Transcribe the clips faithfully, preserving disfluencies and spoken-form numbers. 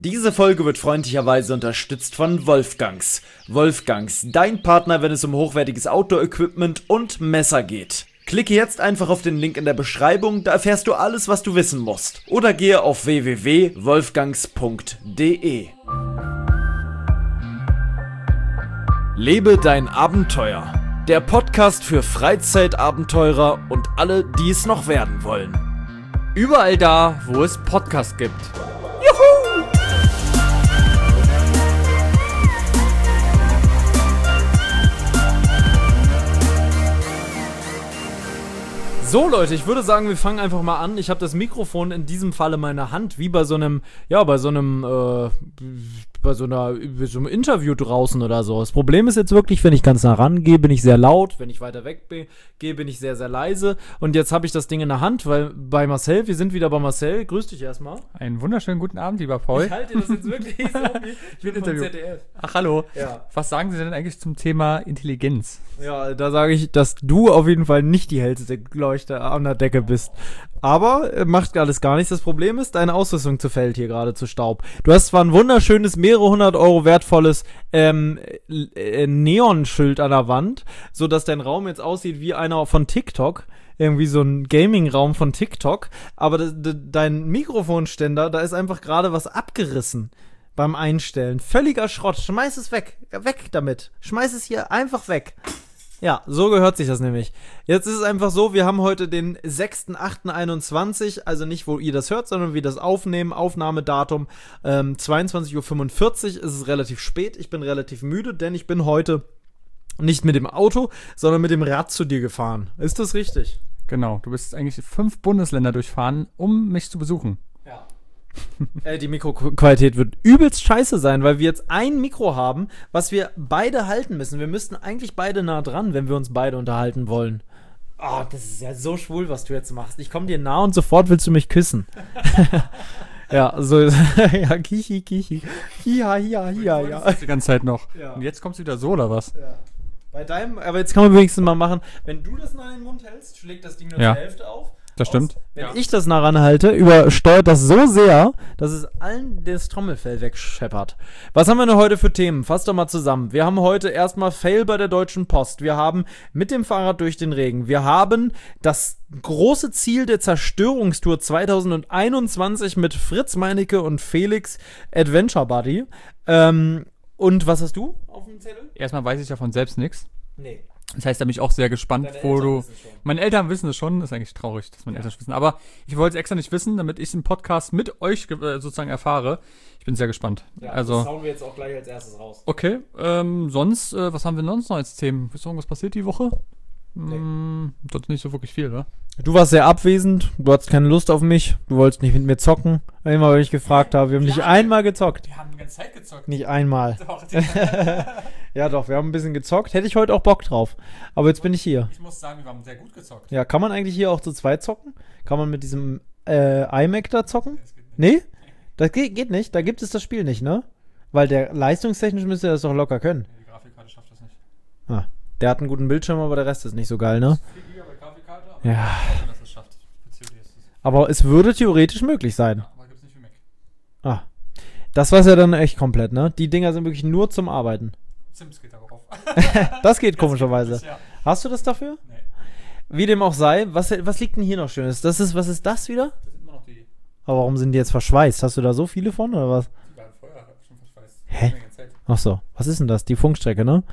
Diese Folge wird freundlicherweise unterstützt von Wolfgangs. Wolfgangs, dein Partner, wenn es um hochwertiges Outdoor-Equipment und Messer geht. Klicke jetzt einfach auf den Link in der Beschreibung, da erfährst du alles, was du wissen musst. Oder gehe auf w w w punkt wolfgangs punkt d e. Lebe dein Abenteuer. Der Podcast für Freizeitabenteurer und alle, die es noch werden wollen. Überall da, wo es Podcasts gibt. Juhu! So Leute, ich würde sagen, wir fangen einfach mal an. Ich habe das Mikrofon in diesem Falle in meiner Hand, wie bei so einem, ja, bei so einem, äh, bei so einer, bei so einem Interview draußen oder so. Das Problem ist jetzt wirklich, wenn ich ganz nah rangehe, bin ich sehr laut. Wenn ich weiter weg be- gehe, bin ich sehr, sehr leise. Und jetzt habe ich das Ding in der Hand, weil bei Marcel, wir sind wieder bei Marcel. Grüß dich erstmal. Einen wunderschönen guten Abend, lieber Paul. Ich halte das jetzt wirklich so wie ich bin vom Z D F. Ach, hallo. Ja. Was sagen Sie denn eigentlich zum Thema Intelligenz? Ja, da sage ich, dass du auf jeden Fall nicht die hellste Leuchte an der Decke bist. Aber äh, macht alles gar nichts. Das Problem ist, deine Ausrüstung zerfällt hier gerade zu Staub. Du hast zwar ein wunderschönes, mehrere hundert Euro wertvolles ähm, äh, Neonschild an der Wand, sodass dein Raum jetzt aussieht wie einer von TikTok. Irgendwie so ein Gaming-Raum von TikTok. Aber de- de- dein Mikrofonständer, da ist einfach gerade was abgerissen beim Einstellen. Völliger Schrott. Schmeiß es weg. Weg damit. Schmeiß es hier einfach weg. Ja, so gehört sich das nämlich. Jetzt ist es einfach so, wir haben heute den sechster achter einundzwanzig, also nicht, wo ihr das hört, sondern wie das aufnehmen, Aufnahmedatum, ähm, zweiundzwanzig Uhr fünfundvierzig, es ist relativ spät, ich bin relativ müde, denn ich bin heute nicht mit dem Auto, sondern mit dem Rad zu dir gefahren. Ist das richtig? Genau, du bist eigentlich fünf Bundesländer durchfahren, um mich zu besuchen. Ja. äh, die Mikroqualität wird übelst scheiße sein, weil wir jetzt ein Mikro haben, was wir beide halten müssen. Wir müssten eigentlich beide nah dran, wenn wir uns beide unterhalten wollen. Oh, das ist ja so schwul, was du jetzt machst. Ich komme dir nah und sofort willst du mich küssen. Ja, so, ja, kichi, kichi. Hiha, hiha, hiha, ja. Die ganze Zeit noch. Ja. Und jetzt kommst du wieder so, oder was? Ja. Bei deinem, aber jetzt kann man wenigstens mal machen, wenn du das nah in den Mund hältst, schlägt das Ding nur Ja. zur Hälfte auf. Das stimmt. Wenn Ja. ich das nah ranhalte, übersteuert das so sehr, dass es allen das Trommelfell wegscheppert. Was haben wir denn heute für Themen? Fass doch mal zusammen. Wir haben heute erstmal Fail bei der Deutschen Post. Wir haben mit dem Fahrrad durch den Regen. Wir haben das große Ziel der Zerstörungstour zwanzig einundzwanzig mit Fritz Meinecke und Felix Adventure Buddy. Ähm, und was hast du auf dem Zettel? Erstmal weiß ich davon selbst nichts. Nee. Das heißt, da bin ich auch sehr gespannt, Deine wo Eltern du... wissen schon. Meine Eltern wissen es schon, das ist eigentlich traurig, dass meine Eltern es wissen. Aber ich wollte es extra nicht wissen, damit ich den Podcast mit euch ge- äh, sozusagen erfahre. Ich bin sehr gespannt. Ja, also, das hauen wir jetzt auch gleich als erstes raus. okay, ähm, sonst, äh, was haben wir sonst noch als Themen? Ist irgendwas passiert die Woche? Nee. Hm, sonst nicht so wirklich viel, oder? Du warst sehr abwesend, du hattest keine Lust auf mich, du wolltest nicht mit mir zocken. Immer, wenn ich gefragt habe, wir haben nicht Ja. einmal gezockt. Wir haben die ganze Zeit gezockt. Nicht einmal. Doch, Ja doch, wir haben ein bisschen gezockt. Hätte ich heute auch Bock drauf. Aber jetzt bin ich hier. ich muss sagen, wir haben sehr gut gezockt. Ja, kann man eigentlich hier auch zu zweit zocken? Kann man mit diesem äh, iMac da zocken? Nee? Das geht, geht nicht. Da gibt es das Spiel nicht, ne? Weil der leistungstechnisch müsste er das doch locker können. Die Grafikkarte schafft das nicht. Ah, der hat einen guten Bildschirm, aber der Rest ist nicht so geil, ne? vier Gigabyte Grafikkarte, aber Ja. ich weiß nicht, dass es schafft. P C O D ist es. Aber es würde theoretisch möglich sein. Aber gibt's nicht für Mac. Ah. Das war's ja dann echt komplett, ne? Die Dinger sind wirklich nur zum Arbeiten. Sims geht darauf. Das geht komischerweise. Ja. Hast du das dafür? Nee. Wie dem auch sei, was, was liegt denn hier noch Schönes? Das ist, was ist das wieder? Das sind immer noch die, Aber warum sind die jetzt verschweißt? Hast du da so viele von oder was? die beiden Feuer schon verschweißt. Hä? Die Zeit. Ach so, was ist denn das? Die Funkstrecke, ne?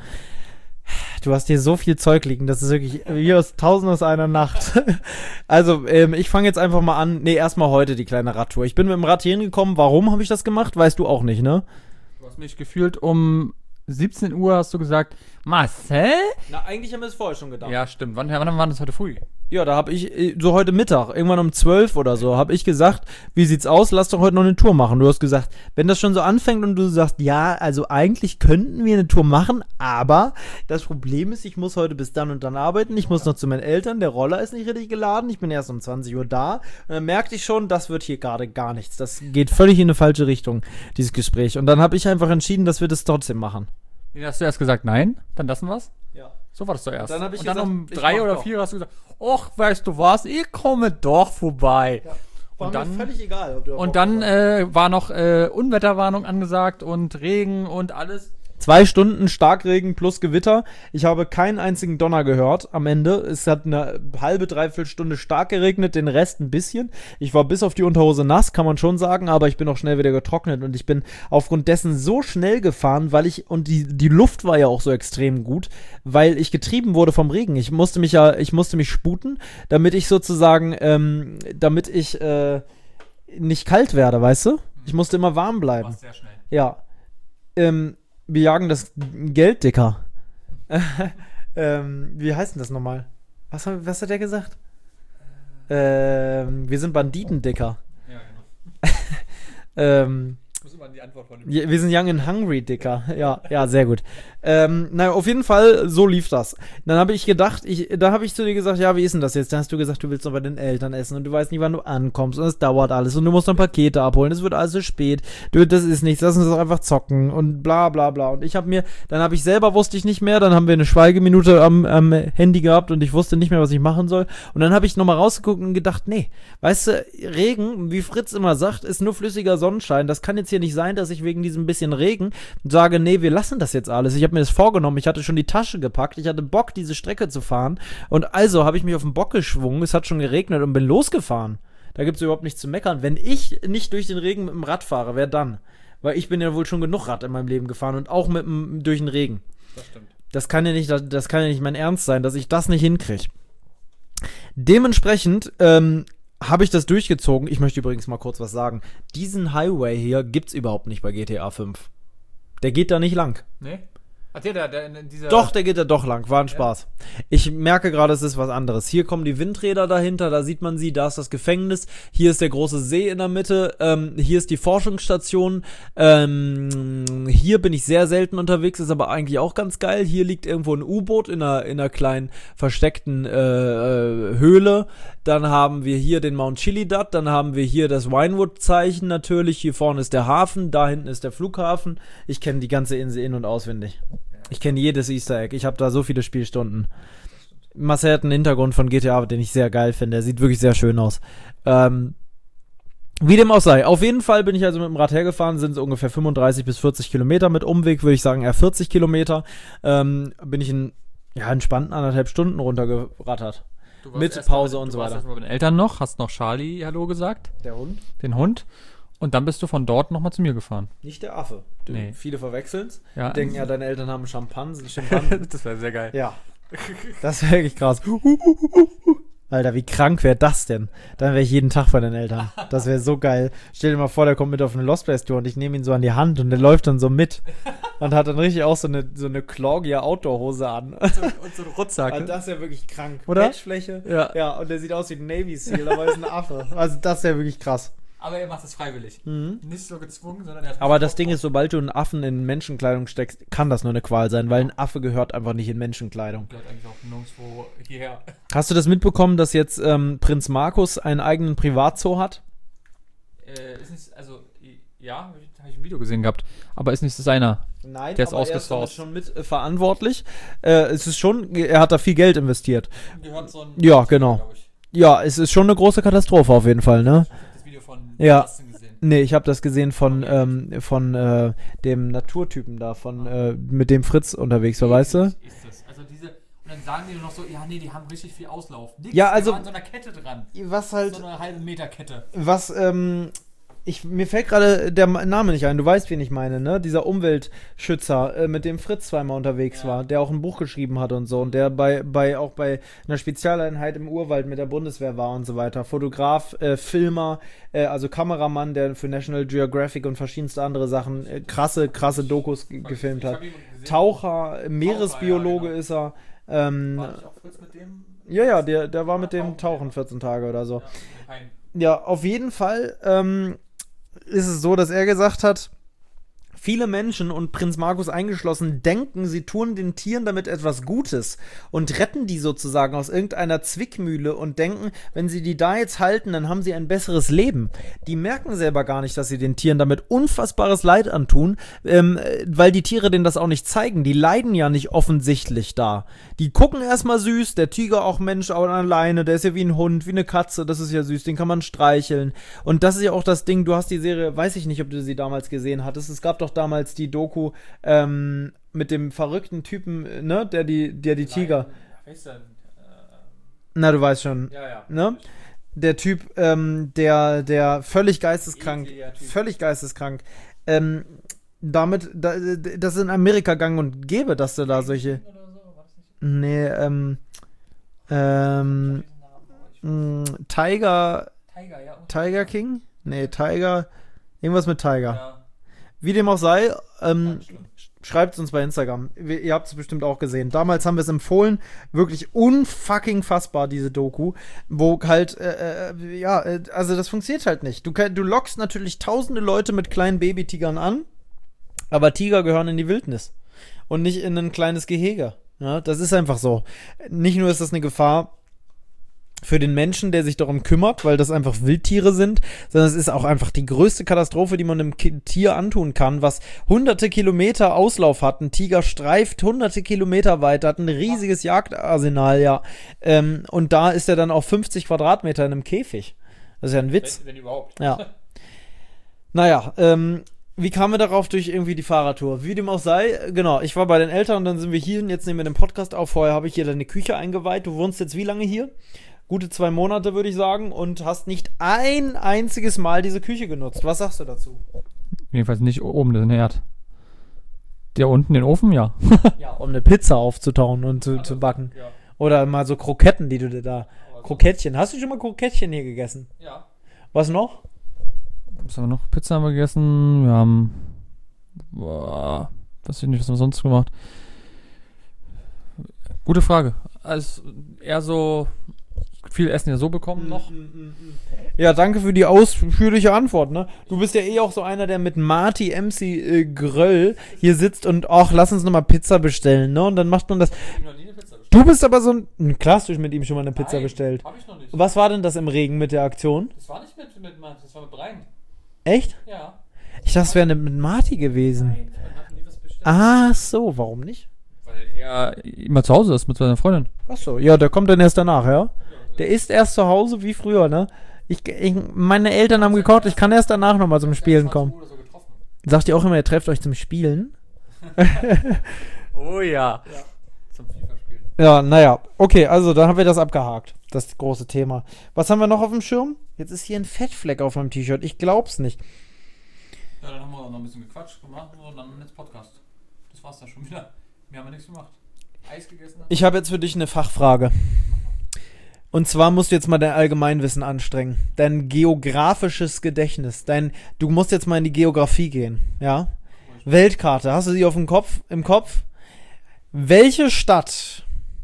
Du hast hier so viel Zeug liegen, das ist wirklich wie aus tausend aus einer Nacht. Also, ähm, ich fange jetzt einfach mal an. Nee, erstmal heute die kleine Radtour. Ich bin mit dem Rad hier hingekommen. Warum habe ich das gemacht? Weißt du auch nicht, ne? Du hast mich gefühlt um siebzehn Uhr hast du gesagt, Marcel? Na, eigentlich haben wir es vorher schon gedacht. Ja, stimmt. Wann, wann war das heute früh? Ja, da habe ich, äh, so heute Mittag, irgendwann um zwölf oder so, habe ich gesagt, wie sieht's aus, lass doch heute noch eine Tour machen. Du hast gesagt, wenn das schon so anfängt und du sagst, ja, also eigentlich könnten wir eine Tour machen, aber das Problem ist, ich muss heute bis dann und dann arbeiten, ich muss noch zu meinen Eltern, der Roller ist nicht richtig geladen, ich bin erst um zwanzig Uhr da. Und dann merkte ich schon, das wird hier gerade gar nichts. Das geht völlig in eine falsche Richtung, dieses Gespräch. Und dann habe ich einfach entschieden, dass wir das trotzdem machen. Den hast du erst gesagt, nein, dann lassen wir's. Ja. So war das doch erst. Dann hab ich und dann gesagt, um ich drei mach oder doch. vier hast du gesagt, ach, weißt du was, ich komme doch vorbei. Ja. War Und mir dann- völlig egal, ob du Und dann äh, war noch äh, Unwetterwarnung angesagt und Regen und alles. Zwei Stunden Starkregen plus Gewitter. Ich habe keinen einzigen Donner gehört am Ende. Es hat eine halbe, dreiviertel Stunde stark geregnet, den Rest ein bisschen. Ich war bis auf die Unterhose nass, kann man schon sagen, aber ich bin auch schnell wieder getrocknet und ich bin aufgrund dessen so schnell gefahren, weil ich, und die, die Luft war ja auch so extrem gut, weil ich getrieben wurde vom Regen. Ich musste mich ja, ich musste mich sputen, damit ich sozusagen, ähm, damit ich äh, nicht kalt werde, weißt du? Ich musste immer warm bleiben. sehr schnell. Ja. Ähm, wir jagen das Geld, Dicker. ähm, wie heißt denn das nochmal? Was, hat- was hat der gesagt? Ähm, wir sind Banditen, Dicker. Ja, genau. Ähm, Muss immer die Antwort von dem. ja, wir sind young and hungry, Dicker. Ja, ja, sehr gut. Ähm, naja, auf jeden Fall, so lief das. Dann habe ich gedacht, ich, da habe ich zu dir gesagt, ja, wie ist denn das jetzt? Dann hast du gesagt, du willst noch bei den Eltern essen und du weißt nicht, wann du ankommst und es dauert alles und du musst noch Pakete abholen, es wird alles so spät. Du, das ist nichts, lass uns doch einfach zocken und bla bla bla. Und ich habe mir, dann habe ich selber, wusste ich nicht mehr, dann haben wir eine Schweigeminute am, am Handy gehabt und ich wusste nicht mehr, was ich machen soll. Und dann habe ich nochmal rausgeguckt und gedacht, nee, weißt du, Regen, wie Fritz immer sagt, ist nur flüssiger Sonnenschein. Das kann jetzt hier nicht sein, dass ich wegen diesem bisschen Regen sage, nee, wir lassen das jetzt alles. Ich habe mir das vorgenommen, ich hatte schon die Tasche gepackt, ich hatte Bock, diese Strecke zu fahren und also habe ich mich auf den Bock geschwungen, es hat schon geregnet und bin losgefahren. Da gibt es überhaupt nichts zu meckern. Wenn ich nicht durch den Regen mit dem Rad fahre, wer dann? Weil ich bin ja wohl schon genug Rad in meinem Leben gefahren und auch mit dem, durch den Regen. Das stimmt. Das kann ja nicht, das, das kann ja nicht mein Ernst sein, dass ich das nicht hinkriege. Dementsprechend ähm, habe ich das durchgezogen. Ich möchte übrigens mal kurz was sagen. Diesen Highway hier gibt's überhaupt nicht bei G T A fünf. Der geht da nicht lang. Nee? Ach, der, der, der, dieser. Doch, der geht da doch lang. War ein Spaß. Ich merke gerade, es ist was anderes. Hier kommen die Windräder dahinter, da sieht man sie, da ist das Gefängnis, hier ist der große See in der Mitte, ähm, hier ist die Forschungsstation, ähm, hier bin ich sehr selten unterwegs, ist aber eigentlich auch ganz geil. Hier liegt irgendwo ein U-Boot in einer, in einer kleinen versteckten äh, äh, Höhle. Dann haben wir hier den Mount Chiliad, dann haben wir hier das Winewood-Zeichen natürlich, hier vorne ist der Hafen, da hinten ist der Flughafen. Ich kenne die ganze Insel in- und auswendig. Ich kenne jedes Easter Egg. Ich habe da so viele Spielstunden. Marcel hat einen Hintergrund von G T A, den ich sehr geil finde. Der sieht wirklich sehr schön aus. Ähm, wie dem auch sei. Auf jeden Fall bin ich also mit dem Rad hergefahren. Sind es ungefähr fünfunddreißig bis vierzig Kilometer. Mit Umweg würde ich sagen eher vierzig Kilometer. Ähm, bin ich in ja, entspannten anderthalb Stunden runtergerattert. Du warst Mit erst mal Pause mit- und du so warst weiter. erst mal bei den Eltern noch, hast noch Charlie Hallo gesagt, Der Hund? den Hund. Und dann bist du von dort nochmal zu mir gefahren. Nicht der Affe. Du, Nee. Viele verwechseln es. Ja. Denken ja, deine Eltern haben Schimpansen. Schimpansen. Das wäre sehr geil. Ja. Das wäre wirklich krass. Alter, wie krank wäre das denn? Dann wäre ich jeden Tag bei den Eltern. Das wäre so geil. Stell dir mal vor, der kommt mit auf eine Lost Place Tour und ich nehme ihn so an die Hand und der läuft dann so mit. Und hat dann richtig auch so eine, so eine Cloggia Outdoor-Hose an. Und so ein Rucksack. Also das wäre wirklich krank. Oder? Matchfläche. Ja. Ja, und der sieht aus wie ein Navy Seal, aber ist ein Affe. Also das wäre wirklich krass. Aber er macht es freiwillig. Mhm. Nicht so gezwungen, sondern er hat Aber das Ding ist, sobald du einen Affen in Menschenkleidung steckst, kann das nur eine Qual sein, weil ein Affe gehört einfach nicht in Menschenkleidung. gehört eigentlich auch nirgendwo hierher. Hast du das mitbekommen, dass jetzt ähm, Prinz Markus einen eigenen Privatzoo hat? Äh, ist nicht, also, i- ja, habe ich, hab ich ein Video gesehen gehabt. Aber ist nicht seiner. Nein, Der ist aber er ist ausgesourced. damit schon mit äh, verantwortlich. Äh, es ist schon, er hat da viel Geld investiert. Gehört so ein. Ja, genau. glaub ich. Ja, es ist schon eine große Katastrophe auf jeden Fall, ne? Ich hab das Video von Ja. Justin gesehen. Nee, ich habe das gesehen von, ähm, von äh, dem Naturtypen da, von äh, mit dem Fritz unterwegs war, weißt du? Ist das. Also diese, und dann sagen die nur noch so, ja, nee, die haben richtig viel Auslauf. Nix, Ja, die also- waren an so einer Kette dran. Was halt, So eine halbe Meter Kette. was, ähm, ich, mir fällt gerade der Name nicht ein, du weißt, wen ich meine, ne? Dieser Umweltschützer, äh, mit dem Fritz zweimal unterwegs Ja. war, der auch ein Buch geschrieben hat und so und der bei, bei auch bei einer Spezialeinheit im Urwald mit der Bundeswehr war und so weiter. Fotograf, äh, Filmer, äh, also Kameramann, der für National Geographic und verschiedenste andere Sachen äh, krasse, krasse Dokus ge- gefilmt Ich hat. hab ihn gesehen. Taucher, Meeresbiologe genau. ist er. Ähm, War nicht auch Fritz mit dem? ja, ja, der, der war mit dem Tauchen, Tauchen ja. vierzehn Tage oder so. Ja, kein- Ja, auf jeden Fall ähm, ist es so, dass er gesagt hat, Viele Menschen und Prinz Markus eingeschlossen denken, sie tun den Tieren damit etwas Gutes und retten die sozusagen aus irgendeiner Zwickmühle und denken, wenn sie die da jetzt halten, dann haben sie ein besseres Leben. Die merken selber gar nicht, dass sie den Tieren damit unfassbares Leid antun, ähm, weil die Tiere denen das auch nicht zeigen. Die leiden ja nicht offensichtlich da. Die gucken erstmal süß, der Tiger auch Mensch auch alleine, der ist ja wie ein Hund, wie eine Katze, das ist ja süß, den kann man streicheln. Und das ist ja auch das Ding, du hast die Serie, weiß ich nicht, ob du sie damals gesehen hattest, es gab doch damals die Doku ähm, mit dem verrückten Typen, ne, der die, der die Tiger. Na, du weißt schon, Ja, ja. ne? Der Typ, ähm, der, der völlig geisteskrank, völlig geisteskrank, ähm, damit, da, das ist in Amerika gang und gäbe, dass du da solche, nee, ähm, ähm, mh, Tiger, Tiger, ja. Tiger King? Nee, Tiger, irgendwas mit Tiger. Ja. Wie dem auch sei, ähm, Schlimm. schreibt es uns bei Instagram. Wir, ihr habt es bestimmt auch gesehen. Damals haben wir es empfohlen. Wirklich unfucking fassbar, diese Doku. Wo halt, äh, äh, ja, äh, also das funktioniert halt nicht. Du, kann- du lockst natürlich tausende Leute mit kleinen Babytigern an, aber Tiger gehören in die Wildnis. Und nicht in ein kleines Gehege. Ja, das ist einfach so. Nicht nur ist das eine Gefahr für den Menschen, der sich darum kümmert, weil das einfach Wildtiere sind, sondern es ist auch einfach die größte Katastrophe, die man einem Ki- Tier antun kann, was hunderte Kilometer Auslauf hat. Ein Tiger streift hunderte Kilometer weit, hat ein riesiges Jagdarsenal, ja. Ähm, und da ist er dann auch fünfzig Quadratmeter in einem Käfig. Das ist ja ein Witz. Wenn, wenn überhaupt. Ja. Naja, ähm, wie kamen wir darauf durch irgendwie die Fahrradtour? Wie dem auch sei, genau, ich war bei den Eltern und dann sind wir hier und jetzt nehmen wir den Podcast auf. Vorher habe ich hier deine Küche eingeweiht. Du wohnst jetzt wie lange hier? Gute zwei Monate, würde ich sagen, und hast nicht ein einziges Mal diese Küche genutzt. Was sagst du dazu? Jedenfalls nicht oben den Herd. Der unten den Ofen, ja. Ja, um eine Pizza aufzutauen und zu, zu backen. Ja. Oder mal so Kroketten, die du dir da... Krokettchen. Hast du schon mal Krokettchen hier gegessen? Ja. Was noch? Was haben wir noch? Pizza haben wir gegessen. Wir haben. Boah, weiß ich nicht, was haben wir sonst gemacht? Gute Frage. Also eher so viel Essen ja so bekommen noch. Ja, danke für die ausführliche Antwort, ne? Du bist ja eh auch so einer, der mit Marty M C äh, Gröll hier sitzt und, ach, lass uns nochmal Pizza bestellen, ne? Und dann macht man das. Du bist aber so ein... Klar hast du mit ihm schon mal eine Pizza Nein, bestellt. Hab ich noch nicht. Was war denn das im Regen mit der Aktion? Das war nicht mit, mit Mann, das war mit Brian. Echt? Ja. Ich dachte, es wäre mit Marty gewesen. Nein, wir hatten nie was bestellt. Ah, so, warum nicht? Weil er immer zu Hause ist mit seiner Freundin. Ach so, ja, der kommt dann erst danach, ja? Der ist erst zu Hause wie früher, ne? Ich, ich, meine Eltern haben gekocht, ich kann erst danach nochmal zum Spielen kommen. Oder so getroffen. Sagt ihr auch immer, ihr trefft euch zum Spielen? Oh ja. Zum FIFA-Spielen. Ja, naja. Okay, also dann haben wir das abgehakt. Das große Thema. Was haben wir noch auf dem Schirm? Jetzt ist hier ein Fettfleck auf meinem T-Shirt. Ich glaub's nicht. Ja, dann haben wir noch ein bisschen gequatscht gemacht und dann jetzt Podcast. Das war's dann schon wieder. Wir haben ja nichts gemacht. Eis gegessen. Ich habe jetzt für dich eine Fachfrage. Und zwar musst du jetzt mal dein Allgemeinwissen anstrengen. Dein geografisches Gedächtnis. Dein, du musst jetzt mal in die Geografie gehen. Ja? Weltkarte. Hast du sie auf dem Kopf, im Kopf? Welche Stadt?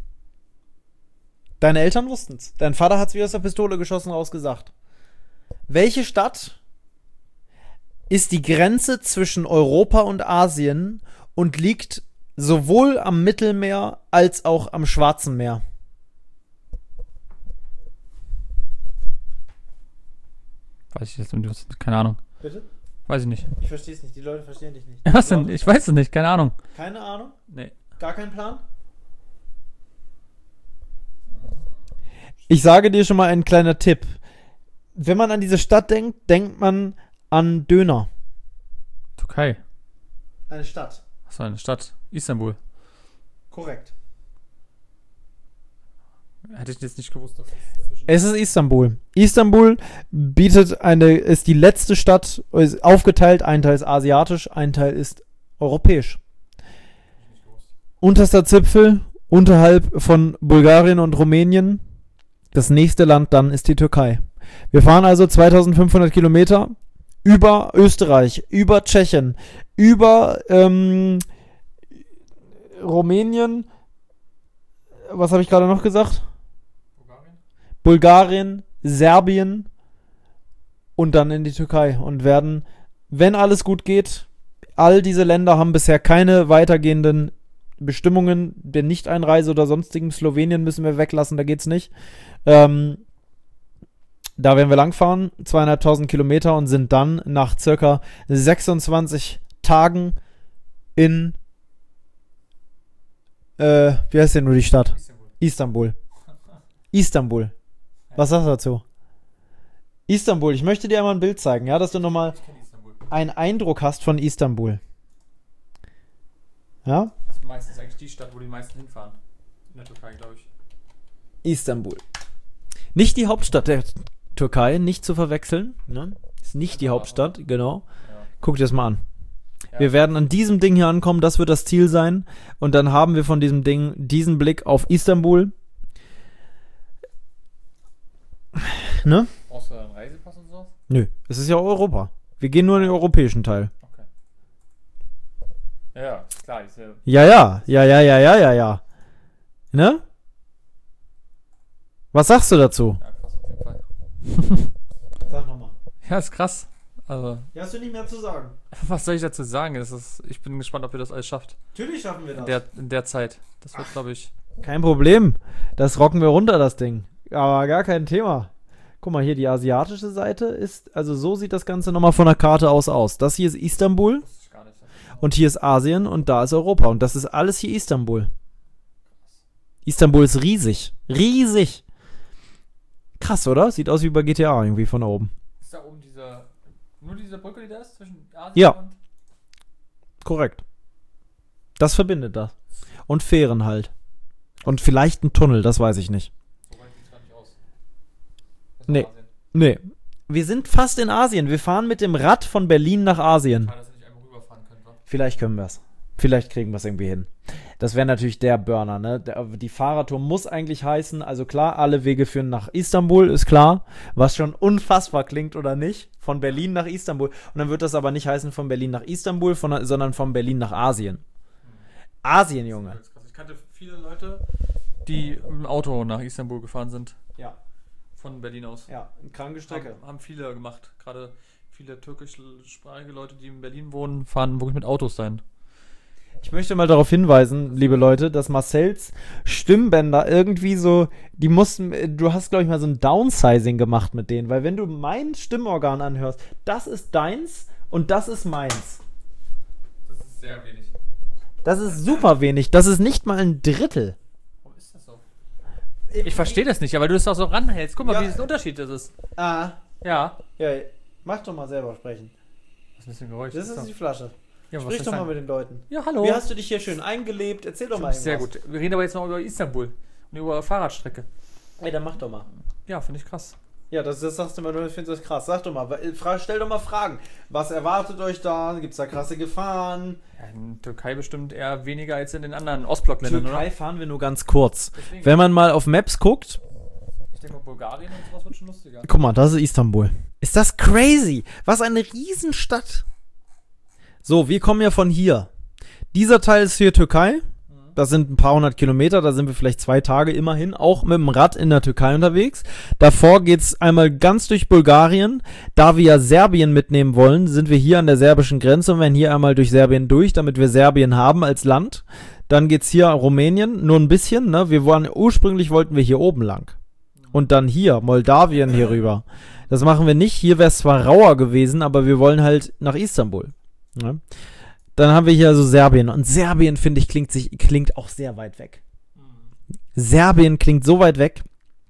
Deine Eltern wussten's. Dein Vater hat's wie aus der Pistole geschossen rausgesagt. Welche Stadt ist die Grenze zwischen Europa und Asien und liegt sowohl am Mittelmeer als auch am Schwarzen Meer? Weiß ich jetzt nicht. Keine Ahnung. Bitte? Weiß ich nicht. Ich verstehe es nicht. Die Leute verstehen dich nicht. Was denn? Ich weiß es nicht. Keine Ahnung. Keine Ahnung? Nee. Gar keinen Plan? Ich sage dir schon mal einen kleiner Tipp. Wenn man an diese Stadt denkt, denkt man an Döner. Türkei. Eine Stadt. Achso, eine Stadt. Istanbul. Korrekt. Hätte ich jetzt nicht gewusst. Dass es zwischen Es ist Istanbul. Istanbul bietet eine, ist die letzte Stadt, ist aufgeteilt, ein Teil ist asiatisch, ein Teil ist europäisch. Unterster Zipfel, unterhalb von Bulgarien und Rumänien. Das nächste Land dann ist die Türkei. Wir fahren also zweitausendfünfhundert Kilometer über Österreich, über Tschechien, über ähm, Rumänien. Was habe ich gerade noch gesagt? Bulgarien? Bulgarien, Serbien und dann in die Türkei und werden, wenn alles gut geht, All diese Länder haben bisher keine weitergehenden Bestimmungen der Nichteinreise oder sonstigen. Slowenien müssen wir weglassen, da geht's nicht. Ähm, da werden wir langfahren, zweieinhalbtausend Kilometer und sind dann nach circa sechsundzwanzig Tagen in, äh, wie heißt denn nur die Stadt? Istanbul. Istanbul. Was sagst du dazu? Istanbul. Ich möchte dir einmal ein Bild zeigen, ja, dass du nochmal einen Eindruck hast von Istanbul. Ja? Das ist meistens eigentlich die Stadt, wo die meisten hinfahren. In der Türkei, glaube ich. Istanbul. Nicht die Hauptstadt der Türkei, nicht zu verwechseln. Ne? Ist nicht die Hauptstadt, genau. Ja. Guck dir das mal an. Ja. Wir werden an diesem Ding hier ankommen, das wird das Ziel sein. Und dann haben wir von diesem Ding diesen Blick auf Istanbul. Ne? Brauchst du einen Reisepass und so? Nö, es ist ja Europa. Wir gehen nur in den europäischen Teil. Okay. Ja, ja, ist klar. Ist ja Ja, ja, ja, ja, ja, ja, ja, ja. Ne? Was sagst du dazu? ja, krass auf jeden Fall. Sag nochmal. Ja, ist krass. Also, Ja, hast du nicht mehr zu sagen? was soll ich dazu sagen? Das ist, ich bin gespannt, ob ihr das alles schafft. Natürlich schaffen wir In der, in der Zeit. Das wird, glaube ich. Kein Problem. Das rocken wir runter, das Ding. Aber gar kein Thema. Guck mal, hier die asiatische Seite ist, also so sieht das Ganze nochmal von der Karte aus aus. Das hier ist Istanbul Das ist gar nicht so. und hier ist Asien und da ist Europa. Und das ist alles hier Istanbul. Istanbul ist riesig. Riesig. Krass, oder? Sieht aus wie bei G T A irgendwie von oben. Ist da oben diese. Nur diese Brücke, die da ist zwischen Asien Ja. und. Korrekt. Das verbindet das. Und Fähren halt. Und vielleicht ein Tunnel, das weiß ich nicht. So weit sieht es gar nicht aus. Das ist Nee. Asien. Nee. Wir sind fast in Asien. Wir fahren mit dem Rad von Berlin nach Asien. Schade, dass ihr nicht einmal rüberfahren könnt, wa? Vielleicht können wir es. Vielleicht kriegen wir es irgendwie hin. Das wäre natürlich der Burner, ne? Der, die Fahrradtour muss eigentlich heißen, also klar, alle Wege führen nach Istanbul, ist klar. Was schon unfassbar klingt, oder nicht? Von Berlin nach Istanbul. Und dann wird das aber nicht heißen von Berlin nach Istanbul, von, sondern von Berlin nach Asien. Asien, Junge. Das ist krass. Ich kannte viele Leute, die mit dem Auto nach Istanbul gefahren sind. Ja, Von Berlin aus. ja, eine kranke Strecke. Haben, haben viele gemacht. Gerade viele türkischsprachige Leute, die in Berlin wohnen, fahren wirklich mit Autos dahin. Ich möchte mal darauf hinweisen, liebe Leute, dass Marcells Stimmbänder irgendwie so, die mussten, du hast, glaube ich, mal so ein Downsizing gemacht mit denen, weil wenn du mein Stimmorgan anhörst, das ist deins und das ist meins. Das ist sehr wenig. Das ist super wenig, das ist nicht mal ein Drittel. Warum ist das so? Ich verstehe das nicht, aber du das auch so ranhältst. Guck mal, Ja. wie das ein Unterschied das ist. Ah, Ja. ja, mach doch mal selber sprechen. Das ist ein bisschen Geräusch. Das ist die Flasche. ja, Sprich doch mal mit den Leuten. Ja, hallo. Wie hast du dich hier schön eingelebt? Erzähl doch mal irgendwas. Sehr gut. Wir reden aber jetzt noch über Istanbul und über Fahrradstrecke. Ey, dann mach doch mal. Ja, finde ich krass. Ja, das, das sagst du immer nur, ich finde das krass. Sag doch mal, fra- stell doch mal Fragen. Was erwartet euch da? Gibt's da krasse Gefahren? Ja, in Türkei bestimmt eher weniger als in den anderen Ostblockländern, Türkei oder? fahren wir nur ganz kurz. Deswegen, Wenn man mal auf Maps guckt, ich denke mal, Bulgarien und sowas wird schon lustiger. guck mal, das ist Istanbul. Ist das crazy? Was eine Riesenstadt. So, wir kommen ja von hier. Dieser Teil ist hier Türkei. Das sind ein paar hundert Kilometer, da sind wir vielleicht zwei Tage immerhin, auch mit dem Rad in der Türkei unterwegs. Davor geht's einmal ganz durch Bulgarien. Da wir ja Serbien mitnehmen wollen, sind wir hier an der serbischen Grenze und werden hier einmal durch Serbien durch, damit wir Serbien haben als Land. Dann geht's hier Rumänien, nur ein bisschen, ne? Wir wollen, ursprünglich wollten wir hier oben lang. Und dann hier, Moldawien hier rüber. Das machen wir nicht. Hier wäre es zwar rauer gewesen, aber wir wollen halt nach Istanbul. Ne? Dann haben wir hier also Serbien. Und Serbien, finde ich, klingt, sich, klingt auch sehr weit weg. Serbien klingt so weit weg.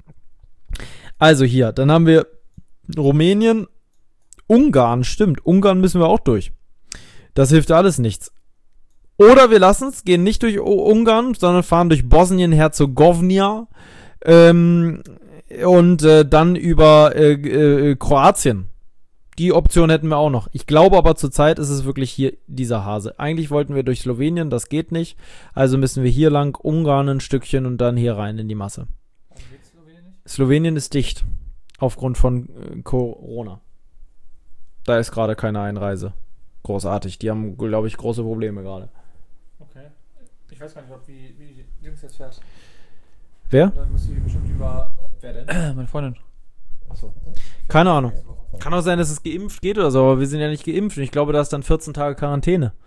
Also hier, dann haben wir Rumänien, Ungarn, stimmt. Ungarn müssen wir auch durch. Das hilft alles nichts. Oder wir lassen es, gehen nicht durch U- Ungarn, sondern fahren durch Bosnien-Herzegowina ähm, und äh, dann über äh, äh, Kroatien. Die Option hätten wir auch noch. Ich glaube aber zurzeit ist es wirklich hier dieser Hase. Eigentlich wollten wir durch Slowenien, das geht nicht. Also müssen wir hier lang, Ungarn ein Stückchen und dann hier rein in die Masse. Warum geht's Slowenien nicht? Slowenien ist dicht. Aufgrund von äh, Corona. Da ist gerade keine Einreise. Großartig. Die haben, glaube ich, große Probleme gerade. Okay. Ich weiß gar nicht, ob wie, wie die Jungs jetzt fährt. Wer? Dann muss sie bestimmt über. Wer denn? Meine Freundin. Achso. Keine Ahnung. Kann auch sein, dass es geimpft geht oder so, aber wir sind ja nicht geimpft und ich glaube, da ist dann vierzehn Tage Quarantäne.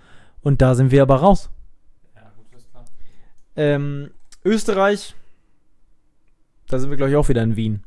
Und da sind wir aber raus. Ja, gut, das ist klar. Ähm, Österreich, da sind wir, glaube ich, auch wieder in Wien.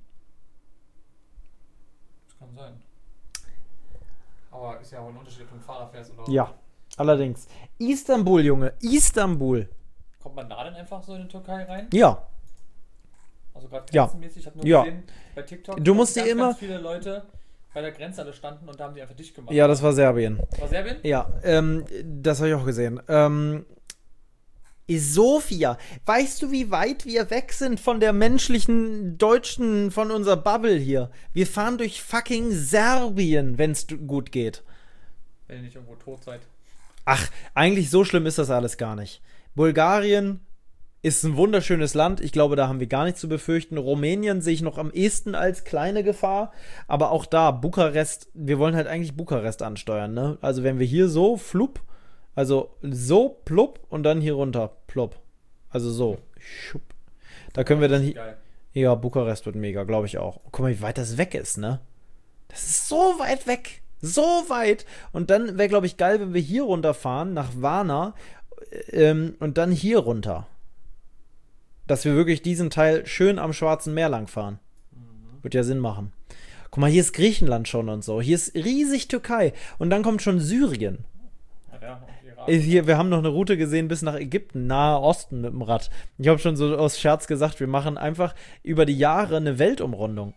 Das kann sein. Aber ist ja auch ein Unterschied, ob du mit dem Fahrrad fährst oder. Ja, allerdings. Istanbul, Junge, Istanbul. Kommt man da denn einfach so in die Türkei rein? Ja, Also gerade Ja. grenzenmäßig, ich habe nur Ja. gesehen bei TikTok, Du dass musst ganz, dir immer- ganz viele Leute bei der Grenze alle standen und da haben die einfach dicht gemacht. ja, das war Serbien. War Serbien? Ja, ähm, das habe ich auch gesehen. Ähm, Sofia, weißt du, wie weit wir weg sind von der menschlichen Deutschen, von unserer Bubble hier? Wir fahren durch fucking Serbien, wenn es gut geht. Wenn ihr nicht irgendwo tot seid. Ach, eigentlich so schlimm ist das alles gar nicht. Bulgarien ist ein wunderschönes Land. Ich glaube, da haben wir gar nichts zu befürchten. Rumänien sehe ich noch am ehesten als kleine Gefahr. Aber auch da, Bukarest, wir wollen halt eigentlich Bukarest ansteuern, ne? Also wenn wir hier so, flupp, also so, plupp und dann hier runter, plopp. Also so, schupp. Da können wir dann hier, Geil. ja, Bukarest wird mega, glaube ich auch. Guck mal, wie weit das weg ist, ne? Das ist so weit weg. So weit. Und dann wäre, glaube ich, geil, wenn wir hier runterfahren, nach Varna, ähm, und dann hier runter. Dass wir wirklich diesen Teil schön am Schwarzen Meer lang fahren. Mhm. Wird ja Sinn machen. Guck mal, hier ist Griechenland schon und so. Hier ist riesig Türkei. Und dann kommt schon Syrien. Ja, ja, und Irak. Hier, wir haben noch eine Route gesehen bis nach Ägypten, Nahe Osten mit dem Rad. Ich habe schon so aus Scherz gesagt, wir machen einfach über die Jahre eine Weltumrundung.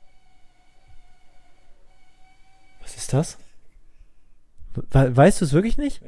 Was ist das? We weißt du es wirklich nicht?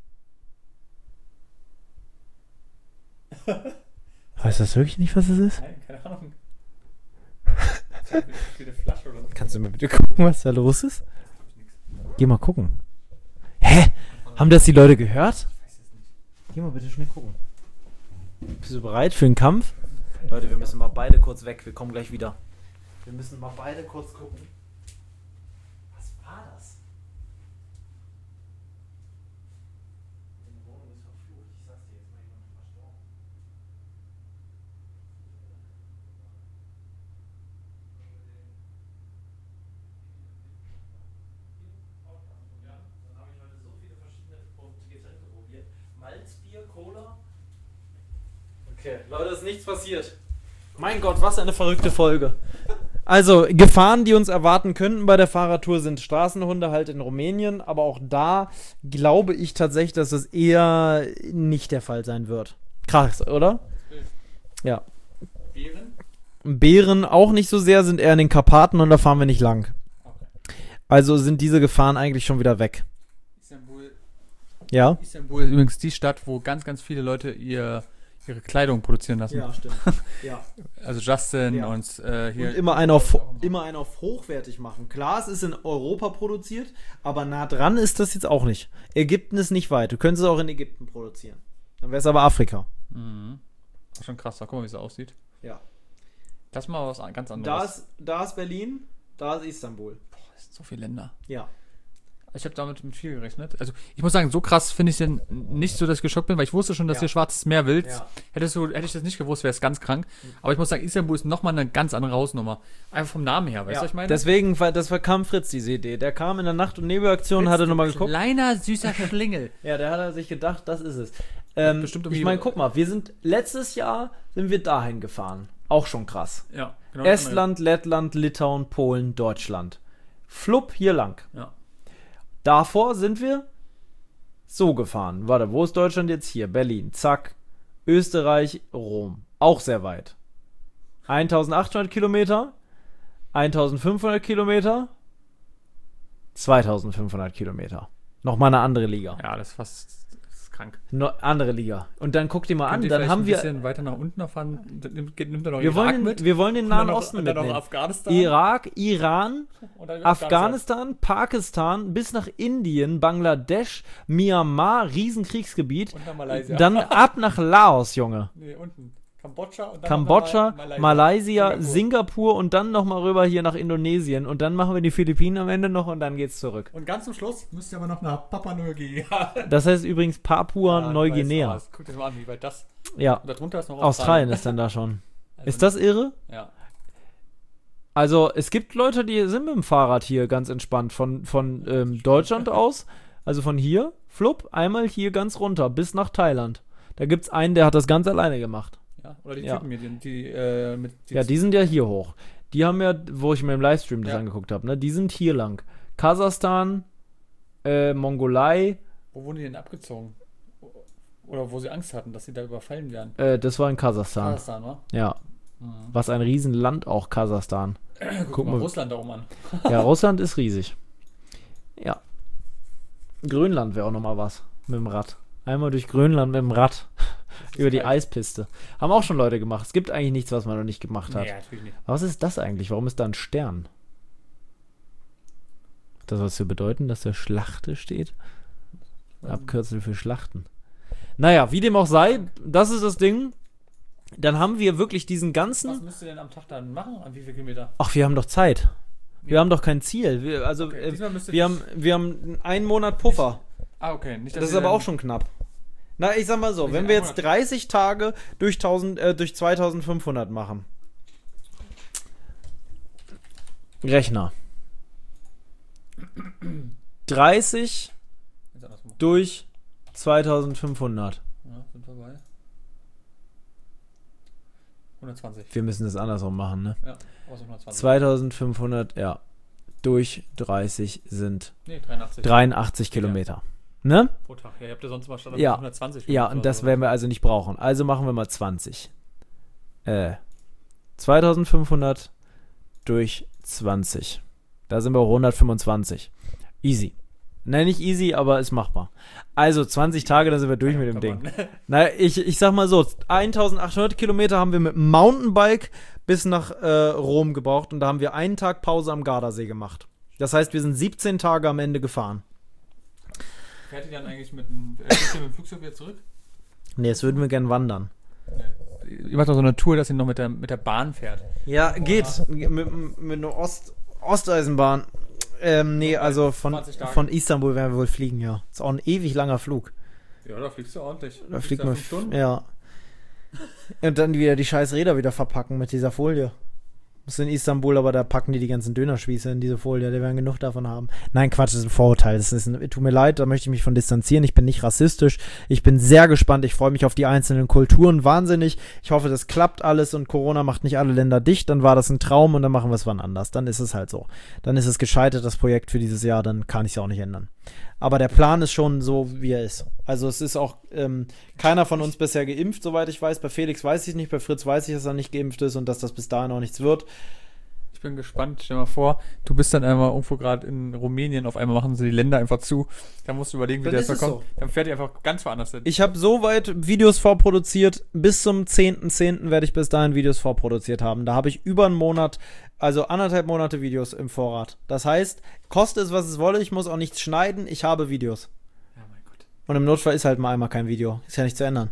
Nee. Weißt du das wirklich nicht, was es ist? Nein, keine Ahnung. Ich hab eine Flasche oder so. Kannst du mir bitte gucken, was da los ist? Geh mal gucken. Hä? Haben das die Leute gehört? Ich weiß es nicht. Geh mal bitte schnell gucken. Bist du bereit für den Kampf? Leute, wir müssen mal beide kurz weg. Wir kommen gleich wieder. Wir müssen mal beide kurz gucken. Was war das? Die Wohnung ist verflucht. Ich sag's dir, jetzt mal jemand verstorben. Dann habe ich heute so viele verschiedene Getränke probiert. Malzbier, Cola. Okay, Leute, ist nichts passiert. Mein Gott, was eine verrückte Folge. Also, Gefahren, die uns erwarten könnten bei der Fahrradtour, sind Straßenhunde halt in Rumänien. Aber auch da glaube ich tatsächlich, dass das eher nicht der Fall sein wird. Krass, oder? Ja. Bären? Bären auch nicht so sehr, sind eher in den Karpaten und da fahren wir nicht lang. Okay. Also sind diese Gefahren eigentlich schon wieder weg. Istanbul. Ja? Istanbul ist übrigens die Stadt, wo ganz, ganz viele Leute ihr, ihre Kleidung produzieren lassen. stimmt. Ja. Also Justin Ja. und äh, hier. Und immer einen, auf, immer einen auf hochwertig machen. Klar, es ist in Europa produziert, aber nah dran ist das jetzt auch nicht. Ägypten ist nicht weit. Du könntest es auch in Ägypten produzieren. Dann wäre es aber Afrika. Mhm. Das ist schon krass, da guck mal, wie es aussieht. Ja. Das ist mal was ganz Da anderes. ist, da ist Berlin, da ist Istanbul. Boah, das sind so viele Länder. Ja. Ich habe damit mit viel gerechnet. Also ich muss sagen, so krass finde ich es denn nicht so, dass ich geschockt bin, weil ich wusste schon, dass Ja. ihr Schwarzes Meer willst. Ja. Hättest du, hätte ich das nicht gewusst, wäre es ganz krank. Aber ich muss sagen, Istanbul ist nochmal eine ganz andere Hausnummer. Einfach vom Namen her, weißt du, Ja. was ich meine? Deswegen, war- das war kam Fritz diese Idee. Der kam in der Nacht- und Nebelaktion und hatte nochmal geguckt. Kleiner, süßer Schlingel. Ja, der hat sich gedacht, das ist es. Ähm, Bestimmt ich irgendwie- meine, guck mal, wir sind letztes Jahr sind wir dahin gefahren. Auch schon krass. Ja, genau. Estland, Lettland, Litauen, Polen, Deutschland. Flupp hier lang. Ja. Davor sind wir so gefahren. Warte, wo ist Deutschland jetzt hier? Berlin. Zack. Österreich, Rom. Auch sehr weit. eintausendachthundert Kilometer. eintausendfünfhundert Kilometer. zweitausendfünfhundert Kilometer. Nochmal eine andere Liga. Ja, das ist fast das ist krank. No, andere Liga. Und dann guck dir mal Könnt an, ihr dann vielleicht haben ein wir. bisschen weiter nach unten noch fahren. Dann Nimmt, nimmt er noch Wir Irak wollen, den, mit. wir wollen den Und dann Nahen noch- Osten und dann noch mitnehmen. Afghanistan. Irak, Iran, Und dann Afghanistan, Pakistan, bis nach Indien, Bangladesch, Myanmar, Riesenkriegsgebiet. Und dann Malaysia. Dann ab nach Laos, Junge. Nee, unten. Kambodscha und dann Kambodscha, noch mal- Malaysia, Singapur. Singapur und dann nochmal rüber hier nach Indonesien. Und dann machen wir die Philippinen am Ende noch und dann geht's zurück. Und ganz zum Schluss müsst ihr aber noch nach Papua-Neuguinea. Das heißt übrigens Papua-Neuguinea. Ja, guck dir das mal an, wie weit das. Ja, Und darunter ist noch Australien ist dann da schon. Also, Ist das irre? Ja. Also, es gibt Leute, die sind mit dem Fahrrad hier ganz entspannt von, von ähm, Deutschland aus. Also von hier, flupp, einmal hier ganz runter, bis nach Thailand. Da gibt's einen, der hat das ganz alleine gemacht. Ja, oder die Ja. Typen hier, die, die, äh, mit die Ja, die sind ja hier hoch. Die haben ja, wo ich mir im Livestream das Ja. angeguckt habe, ne, die sind hier lang. Kasachstan, äh, Mongolei, Wo wurden die denn abgezogen? Oder wo sie Angst hatten, dass sie da überfallen werden? äh, das war in Kasachstan. Kasachstan, wa? Ja, Mhm. was ein Riesenland auch, Kasachstan. Guck, Guck mal, mal. Russland da oben an. Ja, Russland ist riesig. Ja. Grönland wäre auch nochmal was mit dem Rad. Einmal durch Grönland mit dem Rad. Über die geil. Eispiste. Haben auch schon Leute gemacht. Es gibt eigentlich nichts, was man noch nicht gemacht hat. Nee, natürlich nicht. Aber was ist das eigentlich? Warum ist da ein Stern? Hat das was zu bedeuten, dass der Schlachte steht? Abkürzel für Schlachten. Naja, wie dem auch sei, das ist das Ding. Dann haben wir wirklich diesen Was ganzen... müsst ihr denn am Tag dann machen? An wie viel Kilometer? Ach, wir haben doch Zeit. Wir Ja. haben doch kein Ziel. Wir, also, Okay, äh, diesmal müsst ihr wir, nicht- haben, wir haben einen Monat Puffer. Ah, okay. Nicht, dass Das ist ihr aber dann- auch schon knapp. Na, ich sag mal so, Nicht wenn in wir einem jetzt Monat. dreißig Tage durch, tausend, äh, durch zweitausendfünfhundert machen. Rechner. dreißig Jetzt andersrum. durch zweitausendfünfhundert. Ja, sind wir bei hundertzwanzig. Wir müssen das andersrum machen, ne? Ja, aber so hundertzwanzig. zweitausendfünfhundert, ja. Durch dreißig sind Nee, dreiundachtzig. dreiundachtzig Kilometer. Ne? Pro Tag. Ja, ihr habt ja sonst mal statt Ja. hundertzwanzig. Ja, und das werden wir also nicht brauchen. Also machen wir mal zwanzig. Äh, zweitausendfünfhundert durch zwanzig. Da sind wir auf hundertfünfundzwanzig. Easy. Nein, nicht easy, aber ist machbar. Also zwanzig Tage, dann sind wir durch mit dem Ding. Na, ich, ich sag mal so, eintausendachthundert Kilometer haben wir mit dem Mountainbike bis nach äh, Rom gebraucht und da haben wir einen Tag Pause am Gardasee gemacht. Das heißt, wir sind siebzehn Tage am Ende gefahren. Fährt ihr dann eigentlich mit dem, äh, fliegt ihr mit dem Flugzeug wieder zurück? Ne, jetzt würden wir gern wandern. Ihr macht doch so eine Tour, dass ihr noch mit der, mit der Bahn fährt. Ja, geht. Mit, mit einer Ost, Osteisenbahn. Ähm, nee, also von, zwanzig Tage. von Istanbul werden wir wohl fliegen, ja. Ist auch ein ewig langer Flug. Ja, da fliegst du ordentlich. Da Fliegst fliegt du man. fünf Stunden? Ja. Und dann wieder die scheiß Räder wieder verpacken mit dieser Folie. Das ist in Istanbul, aber da packen die die ganzen Dönerspieße in diese Folie. Die werden genug davon haben. Nein, Quatsch, das ist ein Vorurteil. Das ist ein, tut mir leid, da möchte ich mich von distanzieren. Ich bin nicht rassistisch. Ich bin sehr gespannt. Ich freue mich auf die einzelnen Kulturen wahnsinnig. Ich hoffe, das klappt alles und Corona macht nicht alle Länder dicht. Dann war das ein Traum und dann machen wir es wann anders. Dann ist es halt so. Dann ist es gescheitert, das Projekt für dieses Jahr. Dann kann ich es auch nicht ändern. Aber der Plan ist schon so, wie er ist. Also es ist auch ähm, keiner von uns bisher geimpft, soweit ich weiß. Bei Felix weiß ich es nicht, bei Fritz weiß ich, dass er nicht geimpft ist und dass das bis dahin auch nichts wird. Ich bin gespannt. Stell dir mal vor, du bist dann einmal irgendwo gerade in Rumänien, auf einmal machen sie die Länder einfach zu. Da musst du überlegen, wie Dann der ist jetzt es mal kommt. Dann fährt ihr einfach ganz woanders hin. Ich habe soweit Videos vorproduziert. Bis zum zehnten zehnten werde ich bis dahin Videos vorproduziert haben. Da habe ich über einen Monat, also anderthalb Monate Videos im Vorrat. Das heißt, koste es, was es wolle, ich muss auch nichts schneiden, ich habe Videos. Ja, mein Gott. Und im Notfall ist halt mal einmal kein Video. Ist ja nicht zu ändern.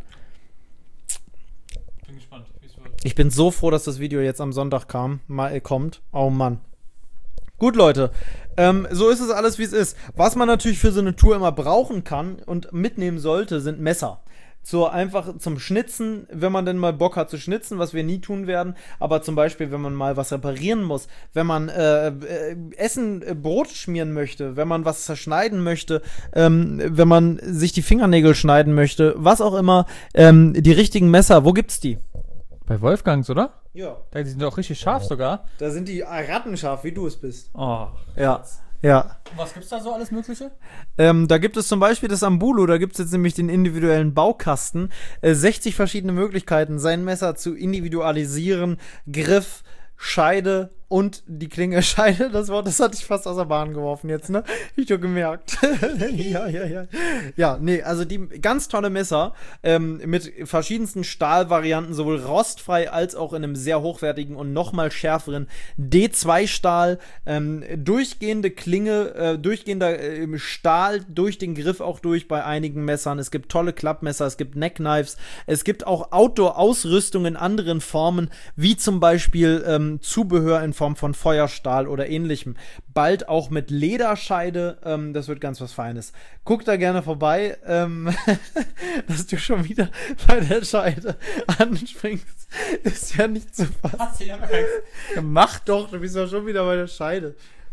Bin gespannt, wie es wird. Ich bin so froh, dass das Video jetzt am Sonntag kam, mal, äh, kommt. Oh Mann. Gut, Leute. Ähm, so ist es alles, wie es ist. Was man natürlich für so eine Tour immer brauchen kann und mitnehmen sollte, sind Messer. Zur einfach zum Schnitzen, wenn man denn mal Bock hat zu schnitzen, was wir nie tun werden. Aber zum Beispiel, wenn man mal was reparieren muss, wenn man äh, äh, Essen, äh, Brot schmieren möchte, wenn man was zerschneiden möchte, ähm, wenn man sich die Fingernägel schneiden möchte, was auch immer, ähm, die richtigen Messer, wo gibt's die? Bei Wolfgangs, oder? Ja. Da, die sind doch richtig scharf sogar. Da sind die rattenscharf, wie du es bist. Oh. Ja, ja. Was gibt's da so alles Mögliche? Ähm, da gibt es zum Beispiel das Ambulo, da gibt es jetzt nämlich den individuellen Baukasten. Äh, sechzig verschiedene Möglichkeiten, sein Messer zu individualisieren. Griff, Scheide und die Klinge. Scheide, das Wort, das hatte ich fast aus der Bahn geworfen jetzt, ne? Ich doch gemerkt. ja, ja, ja. Ja, nee, also die ganz tolle Messer ähm, mit verschiedensten Stahlvarianten, sowohl rostfrei als auch in einem sehr hochwertigen und nochmal schärferen D zwei Stahl. Ähm, durchgehende Klinge, äh, durchgehender äh, Stahl durch den Griff auch durch bei einigen Messern. Es gibt tolle Klappmesser, es gibt Neckknives, es gibt auch Outdoor-Ausrüstung in anderen Formen, wie zum Beispiel ähm, Zubehör in Form von Feuerstahl oder ähnlichem. Bald auch mit Lederscheide, ähm, das wird ganz was Feines. Guck da gerne vorbei, ähm, dass du schon wieder bei der Scheide anspringst. Ist ja nicht zu fassen. Hast du ja gar nichts Mach doch, du bist ja schon wieder bei der Scheide.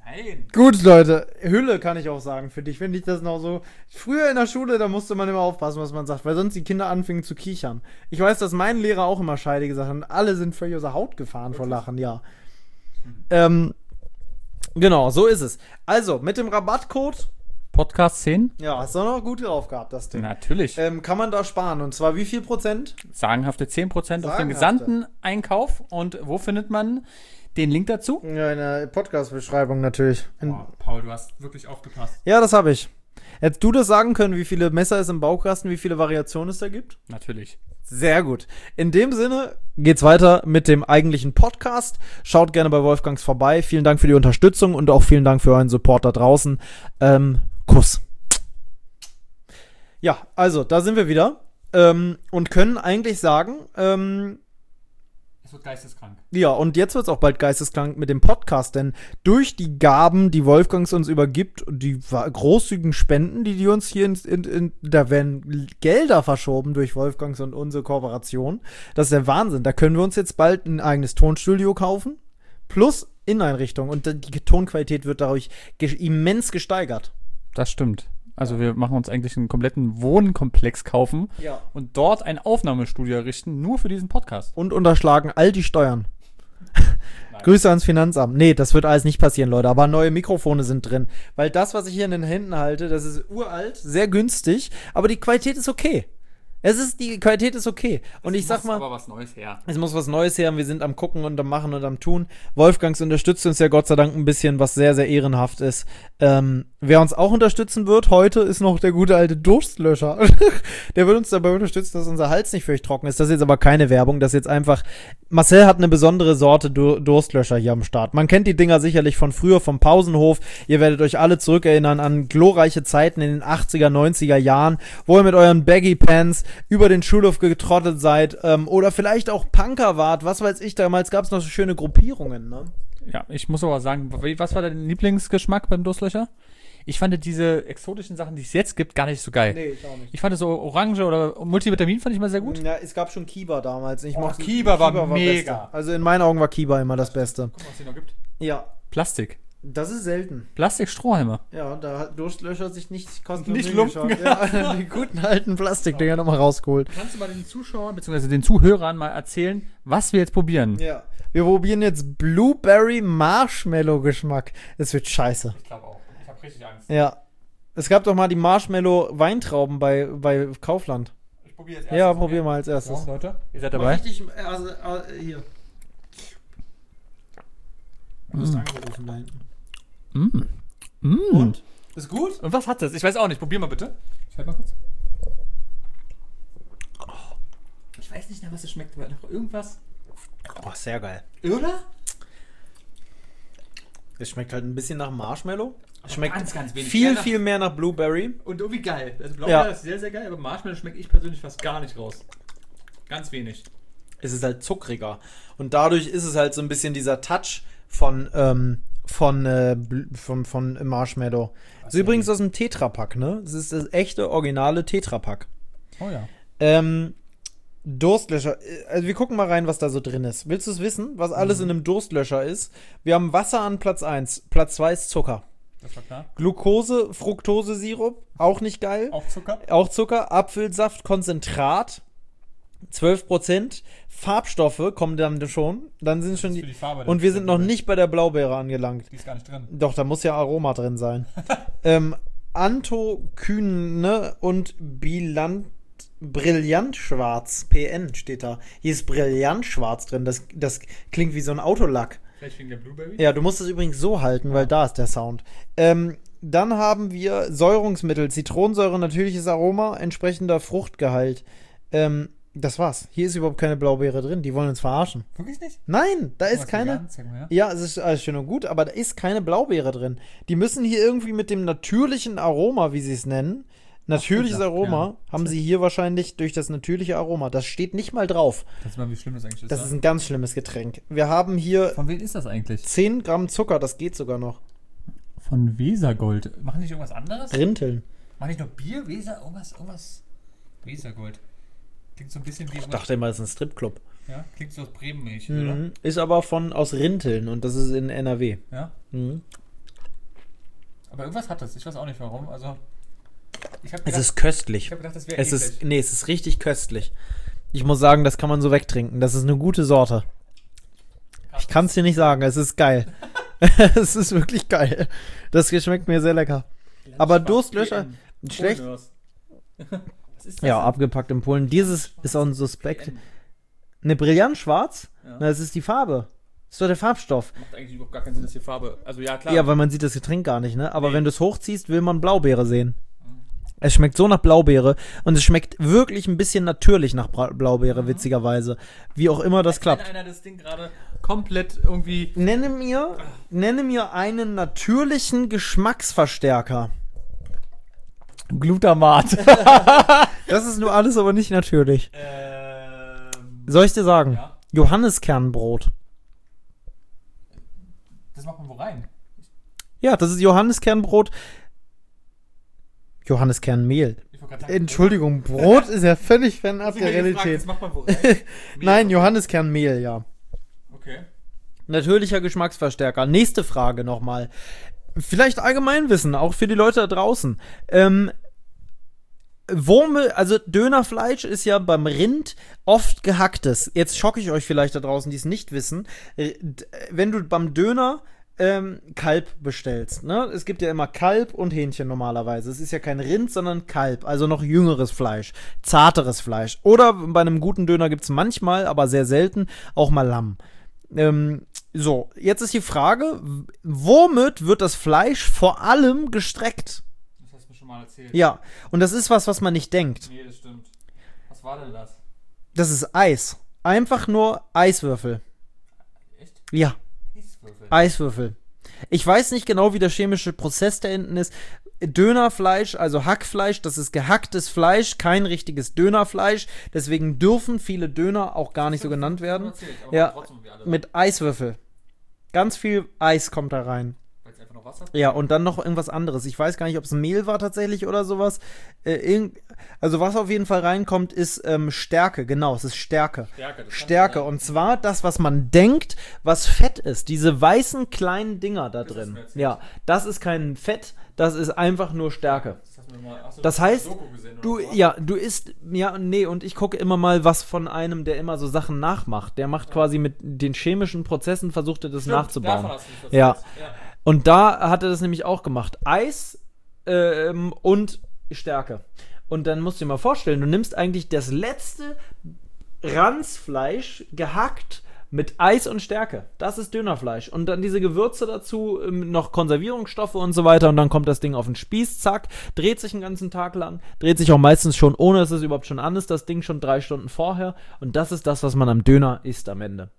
Nein. Gut, Leute, Hülle kann ich auch sagen. Für dich finde ich das noch so. Früher in der Schule, da musste man immer aufpassen, was man sagt, weil sonst die Kinder anfingen zu kichern. Ich weiß, dass mein Lehrer auch immer Scheide gesagt hat und alle sind völlig aus der Haut gefahren vor Lachen, ja. Ähm, genau, so ist es. Also, mit dem Rabattcode, Podcast zehn? ja, hast du noch gut drauf gehabt, das Ding. Natürlich. Ähm, kann man da sparen. Und zwar wie viel Prozent? Sagenhafte zehn Prozent auf den Sagenhafte. gesamten Einkauf. Und wo findet man den Link dazu? Ja, in der Podcast-Beschreibung natürlich. In, Oh, Paul, du hast wirklich aufgepasst. ja, das habe ich. Hättest du das sagen können, wie viele Messer es im Baukasten, wie viele Variationen es da gibt? Natürlich. Sehr gut. In dem Sinne geht's weiter mit dem eigentlichen Podcast. Schaut gerne bei Wolfgangs vorbei. Vielen Dank für die Unterstützung und auch vielen Dank für euren Support da draußen. Ähm, Kuss. Ja, also, da sind wir wieder. Ähm, und können eigentlich sagen, ähm, Es wird geisteskrank. ja, und jetzt wird's auch bald geisteskrank mit dem Podcast, denn durch die Gaben, die Wolfgangs uns übergibt, und die wa- großzügigen Spenden, die die uns hier in, in, in da werden Gelder verschoben durch Wolfgangs und unsere Kooperation. Das ist der Wahnsinn. Da können wir uns jetzt bald ein eigenes Tonstudio kaufen, plus Inneneinrichtung, und die Tonqualität wird dadurch ge- immens gesteigert. Das stimmt. Also wir machen uns eigentlich einen kompletten Wohnkomplex kaufen Ja. und dort ein Aufnahmestudio errichten, nur für diesen Podcast. Und unterschlagen all die Steuern. Grüße ans Finanzamt. Nee, das wird alles nicht passieren, Leute. Aber neue Mikrofone sind drin. Weil das, was ich hier in den Händen halte, das ist uralt, sehr günstig, aber die Qualität ist okay. Es ist, die Qualität ist okay. Und ich sag mal, aber was Neues her. es muss was Neues her und wir sind am Gucken und am Machen und am Tun. Wolfgangs unterstützt uns ja Gott sei Dank ein bisschen, was sehr, sehr ehrenhaft ist. Ähm, wer uns auch unterstützen wird heute, ist noch der gute alte Durstlöscher. Der wird uns dabei unterstützen, dass unser Hals nicht völlig trocken ist. Das ist jetzt aber keine Werbung, das ist jetzt einfach, Marcel hat eine besondere Sorte Dur- Durstlöscher hier am Start. Man kennt die Dinger sicherlich von früher, vom Pausenhof. Ihr werdet euch alle zurückerinnern an glorreiche Zeiten in den achtziger, neunziger Jahren, wo ihr mit euren Baggy Pants über den Schulhof getrottet seid, ähm, oder vielleicht auch Punker wart, was weiß ich, damals gab es noch so schöne Gruppierungen, ne? Ja, ich muss aber sagen, wie- was war dein Lieblingsgeschmack beim Durstlöcher? Ich fand diese exotischen Sachen, die es jetzt gibt, gar nicht so geil. ich auch nicht. Ich fand so Orange oder Multivitamin fand ich mal sehr gut. Ja, es gab schon Kiba damals. Ich Oh, mochte- Kiba war mega. Beste. Also in meinen Augen war Kiba immer das Beste. Guck mal, was hier noch gibt. Ja, Plastik. das ist selten. Plastik-Strohhalme. Ja, da hat Durstlöscher sich nicht kostenlos Nicht hingeschaut. lumpen. Ja, die guten alten Plastikdinger nochmal rausgeholt. Kannst du mal den Zuschauern bzw. den Zuhörern mal erzählen, was wir jetzt probieren? Ja. Wir probieren jetzt Blueberry Marshmallow Geschmack. Es wird scheiße. Ich glaube auch. Ich habe richtig Angst. Ja. Es gab doch mal die Marshmallow Weintrauben bei, bei Kaufland. Ich probiere jetzt Ja, probier mal als erstes. So, Leute, ihr seid Mach dabei. Richtig, also, äh, hier. Du bist angerufen da hinten. Mm. Mm. Und? Ist gut? Und was hat das? Ich weiß auch nicht. Probier mal bitte. Ich halt mal kurz. Ich weiß nicht mehr, was es schmeckt, aber noch irgendwas. Oh, sehr geil. Oder? Es schmeckt halt ein bisschen nach Marshmallow. Es schmeckt ganz, ganz wenig. viel, Mehr nach- viel mehr nach Blueberry. Und irgendwie geil. Also Ja. Blaubeer ist sehr, sehr geil, aber Marshmallow schmeckt ich persönlich fast gar nicht raus. Ganz wenig. Es ist halt zuckriger. Und dadurch ist es halt so ein bisschen dieser Touch von, ähm, von, äh, Bl- von, von Marshmallow. Das ist übrigens aus dem Tetrapack, ne? Das ist das echte, originale Tetrapack. Oh ja. Ähm, Durstlöscher. Also wir gucken mal rein, was da so drin ist. Willst du es wissen, was alles in einem Durstlöscher ist? Wir haben Wasser an Platz eins. Platz zwei ist Zucker. Das war klar. Glucose, Fructose-Sirup, auch nicht geil. Auch Zucker? Auch Zucker, Apfelsaft, Konzentrat, zwölf Prozent. Farbstoffe kommen dann schon. Dann sind schon ist die. für die Farbe Und der- wir sind noch der- nicht bei der Blaubeere angelangt. Die ist gar nicht drin. Doch, da muss ja Aroma drin sein. ähm, Anthocyne und Bilant. Brillantschwarz, P N steht da. Hier ist Brillantschwarz drin. Das, das klingt wie so ein Autolack. Vielleicht wegen der Blueberry? Ja, du musst es übrigens so halten, weil da ist der Sound. Ähm, dann haben wir Säurungsmittel, Zitronensäure, natürliches Aroma, entsprechender Fruchtgehalt. Ähm, das war's. Hier ist überhaupt keine Blaubeere drin. Die wollen uns verarschen. Wirklich nicht? Nein, da ist Was keine. vegan? Zeig mal her. Ja, es ist alles schön und gut, aber da ist keine Blaubeere drin. Die müssen hier irgendwie mit dem natürlichen Aroma, wie sie es nennen, natürliches Ach, Aroma, ja. haben sie hier wahrscheinlich durch das natürliche Aroma. Das steht nicht mal drauf. Kannst du mal, wie schlimm das eigentlich ist? Das ist ein ganz schlimmes Getränk. Wir haben hier Von wem ist das eigentlich? zehn Gramm Zucker, das geht sogar noch. Von Wesergold. Machen die nicht irgendwas anderes? Rinteln. Machen die noch Bier? Weser? Irgendwas? Irgendwas? Wesergold. Klingt so ein bisschen wie Ich irgendwas. dachte immer, das ist ein Stripclub. Ja, klingt so aus Bremen-Milch, oder? Mhm. Ist aber von aus Rinteln und das ist in N R W. Ja? Mhm. Aber irgendwas hat das. Ich weiß auch nicht warum. Also, ich hab Es gedacht, ist köstlich. ich hab gedacht, das wäre Es ist, nee, es ist richtig köstlich. Ich muss sagen, das kann man so wegtrinken. Das ist eine gute Sorte. Ich kann es dir nicht sagen, es ist geil. Es ist wirklich geil. Das schmeckt mir sehr lecker. Aber Durstlöscher, schlecht. Was ist das Ja, denn? abgepackt in Polen. Dieses ist auch ein Suspekt. Eine Brillanschwarz? Ja. Na, das ist die Farbe. Das ist doch der Farbstoff. Macht eigentlich überhaupt gar keinen Sinn, dass hier Farbe. Also ja, klar. Ja, weil man sieht das Getränk gar nicht, ne? Aber Nee. wenn du es hochziehst, will man Blaubeere sehen. Es schmeckt so nach Blaubeere und es schmeckt wirklich ein bisschen natürlich nach Bra Blaubeere, witzigerweise. Wie auch immer das Wenn klappt. einer das Ding gerade komplett irgendwie. Nenne mir, nenne mir einen natürlichen Geschmacksverstärker. Glutamat. Das ist nur alles, aber nicht natürlich. Ähm, Soll ich dir sagen? ja. Johanniskernbrot. Das macht man wo rein? Ja, das ist Johanniskernbrot. Johanniskernmehl. Ich wollte gerade sagen, Entschuldigung, Brot ist ja völlig fernab Sie der mir gefragt, Realität. Das macht man wo rein? Nein, Mehl. Johanniskernmehl, ja. Okay. Natürlicher Geschmacksverstärker. Nächste Frage nochmal. Vielleicht Allgemeinwissen, auch für die Leute da draußen. Ähm, Wurme, also Dönerfleisch ist ja beim Rind oft gehacktes. Jetzt schocke ich euch vielleicht da draußen, die es nicht wissen. Äh, d- Wenn du beim Döner ähm, Kalb bestellst, ne? Es gibt ja immer Kalb und Hähnchen normalerweise. Es ist ja kein Rind, sondern Kalb, also noch jüngeres Fleisch, zarteres Fleisch. Oder bei einem guten Döner gibt es manchmal, aber sehr selten, auch mal Lamm. Ähm, so, jetzt ist die Frage, w- womit wird das Fleisch vor allem gestreckt? Das hast du mir schon mal erzählt. Ja, und das ist was, was man nicht denkt. Nee, das stimmt. Was war denn das? Das ist Eis. Einfach nur Eiswürfel. Echt? Ja, Eiswürfel. Eiswürfel. Ich weiß nicht genau, wie der chemische Prozess da hinten ist. Dönerfleisch, also Hackfleisch, das ist gehacktes Fleisch, kein richtiges Dönerfleisch. Deswegen dürfen viele Döner auch gar nicht so genannt werden. Ja, mit Eiswürfel. Ganz viel Eis kommt da rein. Weil es einfach noch Wasser? Ja, und dann noch irgendwas anderes. Ich weiß gar nicht, ob es Mehl war tatsächlich oder sowas. Äh, irgend, also was auf jeden Fall reinkommt, ist ähm, Stärke. Genau, es ist Stärke. Stärke. Das Stärke. kann sein. Und zwar das, was man denkt, was Fett ist. Diese weißen kleinen Dinger da Das hast du drin. mir erzählt. Ja, das ist kein Fett, das ist einfach nur Stärke. Das hast du mir mal. Achso, Das du hast heißt, eine Doku gesehen, oder Du, was? ja, du isst, ja, nee, und ich gucke immer mal was von einem, der immer so Sachen nachmacht. Der macht quasi mit den chemischen Prozessen, versucht er das Stimmt, nachzubauen. davon hast du mich Ja. erzählt. ja. Und da hat er das nämlich auch gemacht. Eis ähm, und Stärke. Und dann musst du dir mal vorstellen, du nimmst eigentlich das letzte Ranzfleisch gehackt mit Eis und Stärke. Das ist Dönerfleisch. Und dann diese Gewürze dazu, ähm, noch Konservierungsstoffe und so weiter. Und dann kommt das Ding auf den Spieß, zack, dreht sich den ganzen Tag lang. Dreht sich auch meistens schon, ohne dass es überhaupt schon an ist, das Ding schon drei Stunden vorher. Und das ist das, was man am Döner isst am Ende.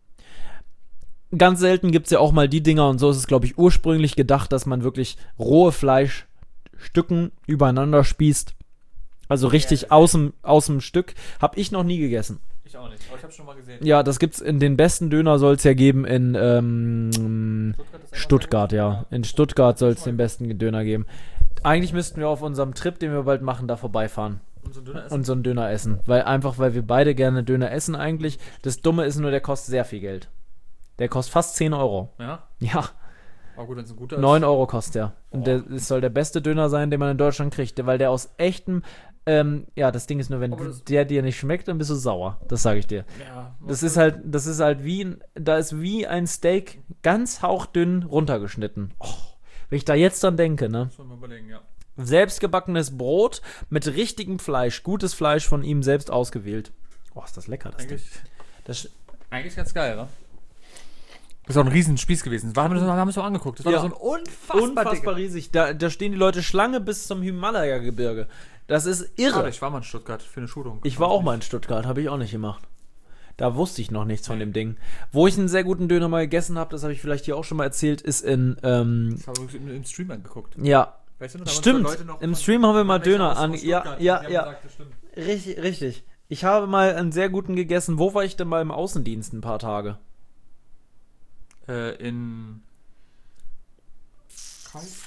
Ganz selten gibt es ja auch mal die Dinger, und so ist es, glaube ich, ursprünglich gedacht, dass man wirklich rohe Fleischstücken übereinander spießt. Also richtig Ja, aus dem, aus dem Stück. Hab ich noch nie gegessen. Ich auch nicht, aber ich hab's schon mal gesehen. Ja, das gibt's in den besten Döner soll es ja geben in ähm, Stuttgart, ist Stuttgart, einfach ja. sehr gut. In Stuttgart soll es den besten Döner geben. Eigentlich müssten wir auf unserem Trip, den wir bald machen, da vorbeifahren Und so ein Döner essen? und so einen Döner essen. Weil einfach, weil wir beide gerne Döner essen eigentlich. Das Dumme ist nur, der kostet sehr viel Geld. Der kostet fast zehn Euro. Ja, Ja, aber gut, wenn es ein guter ist. neun Euro kostet der. Und Boah. der, das soll der beste Döner sein, den man in Deutschland kriegt. Weil der aus echtem, ähm, ja, das Ding ist nur, wenn Aber das- der dir nicht schmeckt, dann bist du sauer. Das sage ich dir. Ja, Das ist halt, das ist halt wie, ein- da ist wie ein Steak ganz hauchdünn runtergeschnitten. Oh, wenn ich da jetzt dran denke, ne? Muss man mal überlegen, ja. Selbstgebackenes Brot mit richtigem Fleisch, gutes Fleisch von ihm selbst ausgewählt. Oh, ist das lecker, das Ding. Eigentlich, Das, eigentlich ganz geil, wa? Das ist auch ein Riesen-Spieß gewesen. Wir haben wir das- haben wir es auch angeguckt. Das war Ja. so ein unfassbar, unfassbar riesig. Da, da stehen die Leute Schlange bis zum Himalaya-Gebirge. Das ist Irre. irre. Ich war mal in Stuttgart für eine Schulung. Ich war auch mal in Stuttgart, habe ich auch nicht gemacht. Da wusste ich noch nichts von dem Ding. Wo ich einen sehr guten Döner mal gegessen habe, das habe ich vielleicht hier auch schon mal erzählt, ist in, ähm, Das haben wir im, im Stream angeguckt. ja, Weißt du noch, da haben stimmt. uns Leute noch Im von- Stream haben wir mal welche Döner aus- an. aus Ja, Stuttgart, ja, die haben ja. gesagt, das stimmt. Richtig, richtig. Ich habe mal einen sehr guten gegessen. Wo war ich denn mal im Außendienst ein paar Tage? Äh, in Karlsruhe?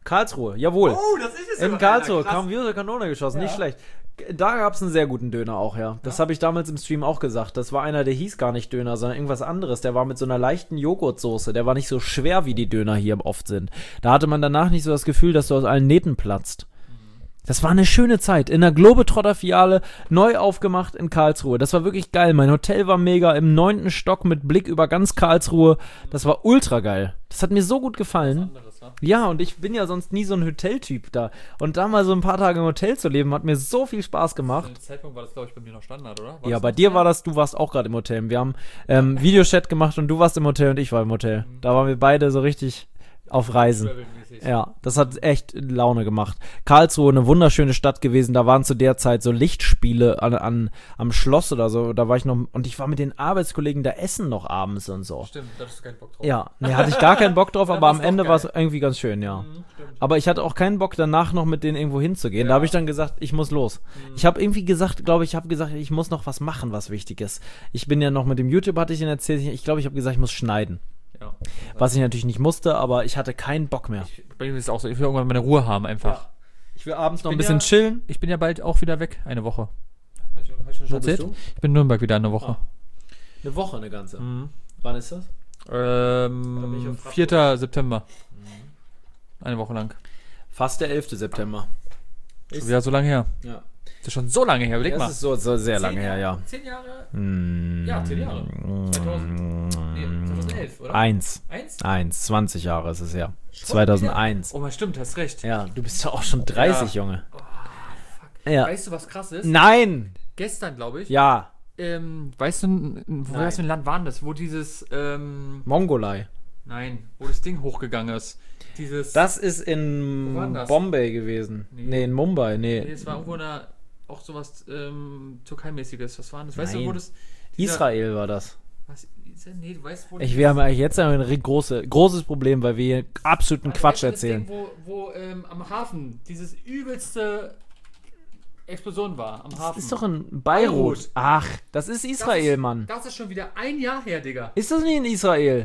Karlsruhe, jawohl. Oh, das ist es. In Karlsruhe kam wie aus der Kanone geschossen, Ja. nicht schlecht. Da gab es einen sehr guten Döner auch, ja. Das Ja. habe ich damals im Stream auch gesagt. Das war einer, der hieß gar nicht Döner, sondern irgendwas anderes. Der war mit so einer leichten Joghurtsoße. Der war nicht so schwer, wie die Döner hier oft sind. Da hatte man danach nicht so das Gefühl, dass du aus allen Nähten platzt. Das war eine schöne Zeit. In der Globetrotter-Filiale, neu aufgemacht in Karlsruhe. Das war wirklich geil. Mein Hotel war mega im neunten Stock mit Blick über ganz Karlsruhe. Das war ultra geil. Das hat mir so gut gefallen. Ja, und ich bin ja sonst nie so ein Hoteltyp da. Und da mal so ein paar Tage im Hotel zu leben, hat mir so viel Spaß gemacht. Zu dem Zeitpunkt war das, glaube ich, bei mir noch Standard, oder? War Ja, das bei noch dir so? war das, du warst auch gerade im Hotel. Wir haben ähm, Videochat gemacht und du warst im Hotel und ich war im Hotel. Da waren wir beide so richtig auf Reisen. Travel-mäßig. Ja, das hat echt Laune gemacht. Karlsruhe, eine wunderschöne Stadt gewesen. Da waren zu der Zeit so Lichtspiele an, an, am Schloss oder so. Da war ich noch, und ich war mit den Arbeitskollegen da essen noch abends und so. Stimmt, da hattest du keinen Bock drauf. Ja, nee, hatte ich gar keinen Bock drauf, Dann aber war's am doch Ende geil. war es irgendwie ganz schön, ja. Mhm, stimmt. Aber ich hatte auch keinen Bock danach noch mit denen irgendwo hinzugehen. Da Ja. habe ich dann gesagt, ich muss los. Ich habe irgendwie gesagt, glaube ich, habe gesagt, ich muss noch was machen, was wichtig ist. Ich bin ja noch mit dem YouTube, hatte ich Ihnen erzählt, ich glaube, ich habe gesagt, ich muss schneiden. Ja. Was ich natürlich nicht musste, aber ich hatte keinen Bock mehr. Ich, bei mir ist es auch so, ich will irgendwann meine Ruhe haben einfach. Ich will abends noch ein bin bisschen ja- chillen. Ich bin ja bald auch wieder weg, eine Woche. Hab ich, hab ich schon Wo erzählt? bist du? Ich bin in Nürnberg wieder eine Woche. Eine Woche, eine ganze. Mhm. Wann ist das? Da bin ich Ähm, auf Frankfurt. vierter September. Eine Woche lang. Fast der elfte September. Schon wieder so lange her. Ja. Das ist schon so lange her, überleg Das mal. ist so, so sehr lange her, ja. Zehn Jahre? Mm, Ja, zehn Jahre. zweitausend. Nee, zweitausendelf, oder? Eins. Eins? Eins, zwanzig Jahre ist es her. zweitausendeins. Oh, mal stimmt, hast recht. Ja, du bist ja auch schon dreißig, Ja. Junge. Oh, Ja. Weißt du, was krass ist? Nein! Gestern, glaube ich. Ja, Ähm, weißt du, n- n- wo Nein. hast du ein Land war denn das? Wo dieses, ähm, Mongolei. nein, wo das Ding hochgegangen ist. Dieses. Das ist in Wo war denn das? Bombay gewesen. Nee. Nee. in Mumbai. Nee. Nee, es war irgendwo eine, auch sowas, ähm, Türkei-mäßiges. Was war denn das? Weißt Nein. du, wo das. dieser- Israel war das. Was, ist das? Nee, du weißt, wo Ich, wir haben eigentlich jetzt ein ri- große, großes Problem, weil wir hier absoluten Also, Quatsch weißt du, das erzählen. Ding, wo, wo ähm, am Hafen dieses übelste Explosion war. Am Das Hafen. ist doch in Beirut. Beirut. Ach, das ist Das Israel, ist, Mann. Das ist schon wieder ein Jahr her, Digga. Ist das nicht in Israel?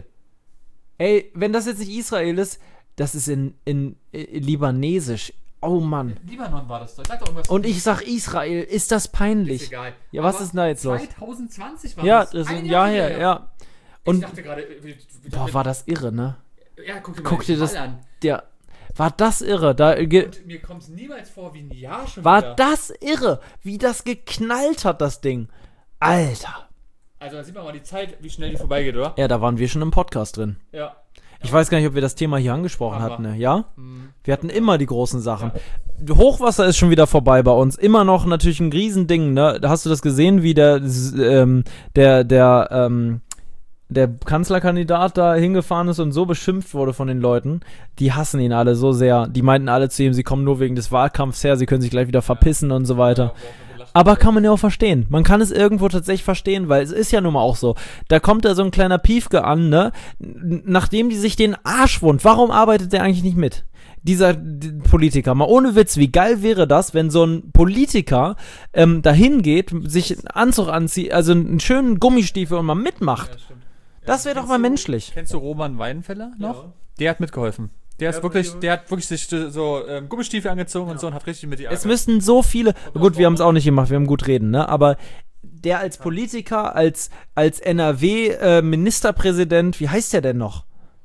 Ey, wenn das jetzt nicht Israel ist, das ist in, in, äh, Libanesisch. Oh Mann. Libanon war das doch. Ich sag doch irgendwas. Und ich sag Israel, ist das peinlich? Ist egal. Ja, was Aber ist denn da jetzt los? zwanzig zwanzig war Ja, das. das ist Ein ein Jahr her, ja. Und Und, ich dachte gerade, wie, wie, boah, war das irre, ne? ja, guck dir mal Guck den dir das, Ball an. der, war das irre? Da, ge, Und mir kommt es niemals vor wie ein Jahr schon war wieder. das irre? Wie das geknallt hat, das Ding. Alter. Also da sieht man mal die Zeit, wie schnell die vorbeigeht, oder? Ja, da waren wir schon im Podcast drin. Ja. Ich weiß gar nicht, ob wir das Thema hier angesprochen Aber- hatten, ne? Ja? Mhm. Wir hatten immer die großen Sachen. Hochwasser ist schon wieder vorbei bei uns. Immer noch natürlich ein Riesending, ne? Da hast du das gesehen, wie der, ähm, der, der, ähm, der Kanzlerkandidat da hingefahren ist und so beschimpft wurde von den Leuten. Die hassen ihn alle so sehr. Die meinten alle zu ihm, sie kommen nur wegen des Wahlkampfs her, sie können sich gleich wieder verpissen und so weiter. Aber kann man ja auch verstehen. Man kann es irgendwo tatsächlich verstehen, weil es ist ja nun mal auch so. Da kommt da so ein kleiner Piefke an, ne? N- Nachdem die sich den Arsch wund. Warum arbeitet der eigentlich nicht mit? Dieser d- Politiker. Mal ohne Witz, wie geil wäre das, wenn so ein Politiker ähm, dahin geht, sich einen Anzug anzieht, also einen schönen Gummistiefel und mal mitmacht. Ja, stimmt. Das wäre doch mal menschlich. Kennst du Roman Weidenfeller noch? Ja. Der hat mitgeholfen. Der ist Ja, wirklich, die- der hat wirklich sich so ähm, Gummistiefel angezogen und so und hat richtig mit die Es müssten so viele. Gut, wir haben es auch nicht gemacht, wir haben gut reden, ne? Aber der als Politiker, als, als N R W-Ministerpräsident, wie heißt der denn noch?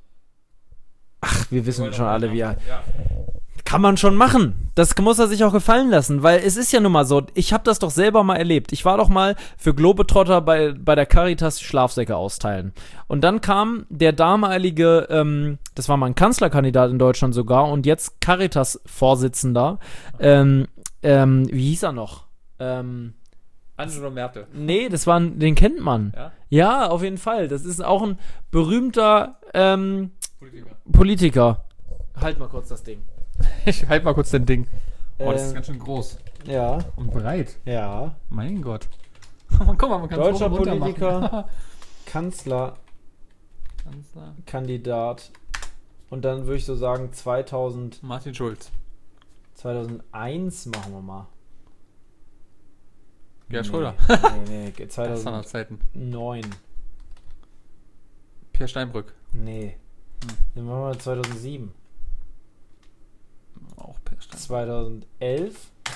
Ach, wir wissen schon alle, wie er. Ja. Kann man schon machen. Das muss er sich auch gefallen lassen, weil es ist ja nun mal so, ich habe das doch selber mal erlebt. Ich war doch mal für Globetrotter bei, bei der Caritas Schlafsäcke austeilen. Und dann kam der damalige, ähm, das war mal ein Kanzlerkandidat in Deutschland sogar und jetzt Caritas-Vorsitzender, ähm, ähm, wie hieß er noch? Ähm, Angelo Merte. nee, das war ein, den kennt man. Ja? Ja, auf jeden Fall. Das ist auch ein berühmter ähm, Politiker. Politiker. Halt mal kurz das Ding. Ich halte mal kurz dein Ding. Oh, das Ähm, ist ganz schön groß. Ja, Und breit. ja. Mein Gott. Guck mal, man kann Deutscher es hoch und runter Politiker. machen. Kanzlerkandidat. Kanzler. Und dann würde ich so sagen zweitausend, Martin Schulz. zweitausendeins machen wir mal. Gerhard Schröder. Nee, nee, Das waren noch zweitausendneun. Zeiten. Pierre Steinbrück. Nee. Dann machen wir zweitausendsieben. zweitausendelf.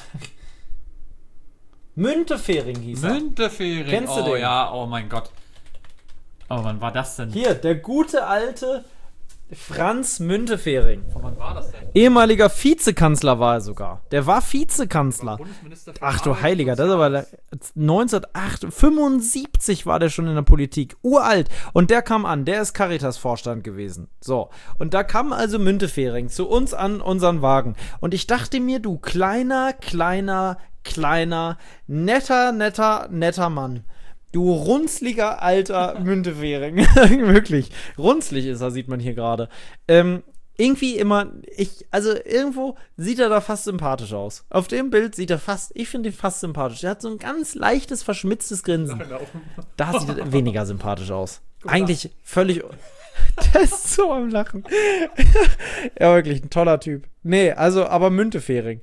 Müntefering hieß er. Müntefering. Kennst du oh den? ja, oh mein Gott. Oh, wann war das denn? Hier, der gute alte Franz Müntefering. Von wann war das denn? Ehemaliger Vizekanzler war er sogar. Der war Vizekanzler. Bundesminister für Ach du Arbeit, Heiliger, das ist Soziales. aber neunzehnhundertfünfundsiebzig war der schon in der Politik. Uralt. Und der kam an, der ist Caritas-Vorstand gewesen. So. Und da kam also Müntefering zu uns an unseren Wagen. Und ich dachte mir, du kleiner, kleiner, kleiner, netter, netter, netter Mann. Du runzliger alter Müntefering. Wirklich. Runzlig ist er, sieht man hier gerade. Ähm, irgendwie immer, ich, also irgendwo sieht er da fast sympathisch aus. Auf dem Bild sieht er fast, ich finde ihn fast sympathisch. Er hat so ein ganz leichtes, verschmitztes Grinsen. Da sieht er weniger sympathisch aus. Eigentlich völlig, der ist so am Lachen. Ja, wirklich, ein toller Typ. Nee, also, aber Müntefering.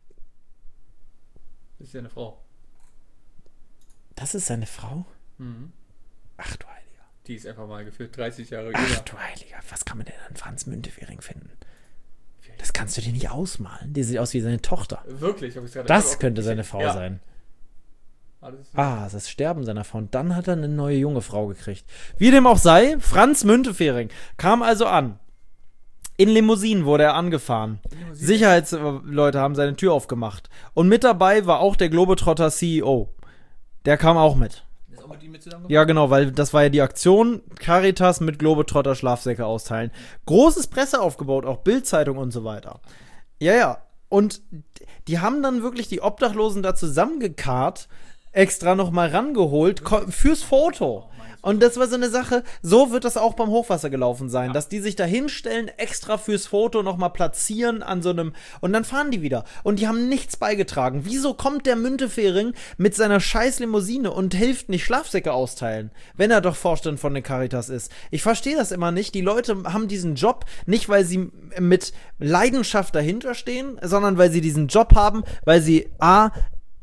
Das ist ja eine Frau. Das ist seine Frau? Mhm. Ach du Heiliger. Die ist einfach mal gefühlt dreißig Jahre Ach jünger. du Heiliger, was kann man denn an Franz Müntefering finden? Das kannst du dir nicht ausmalen. Die sieht aus wie seine Tochter. Wirklich? Hab ich's gerade- Das ich hab könnte auch- seine Frau ja. sein. Alles Ah, das Sterben seiner Frau. Und dann hat er eine neue junge Frau gekriegt. Wie dem auch sei, Franz Müntefering kam also an. In Limousinen wurde er angefahren. Limousinen? Sicherheitsleute haben seine Tür aufgemacht. Und mit dabei war auch der Globetrotter C E O. Der kam auch mit. Ist auch mit ihm mit zusammen? Ja, genau, weil das war ja die Aktion, Caritas mit Globetrotter Schlafsäcke austeilen. Großes Presse aufgebaut, auch Bildzeitung und so weiter. Ja, ja. Und die haben dann wirklich die Obdachlosen da zusammengekarrt, extra nochmal rangeholt, ko- fürs Foto. Und das war so eine Sache, so wird das auch beim Hochwasser gelaufen sein, Ja. dass die sich da hinstellen, extra fürs Foto nochmal platzieren an so einem, und dann fahren die wieder. Und die haben nichts beigetragen. Wieso kommt der Müntefering mit seiner scheiß Limousine und hilft nicht Schlafsäcke austeilen, wenn er doch Vorstand von der Caritas ist? Ich verstehe das immer nicht. Die Leute haben diesen Job nicht, weil sie mit Leidenschaft dahinter stehen, sondern weil sie diesen Job haben, weil sie A,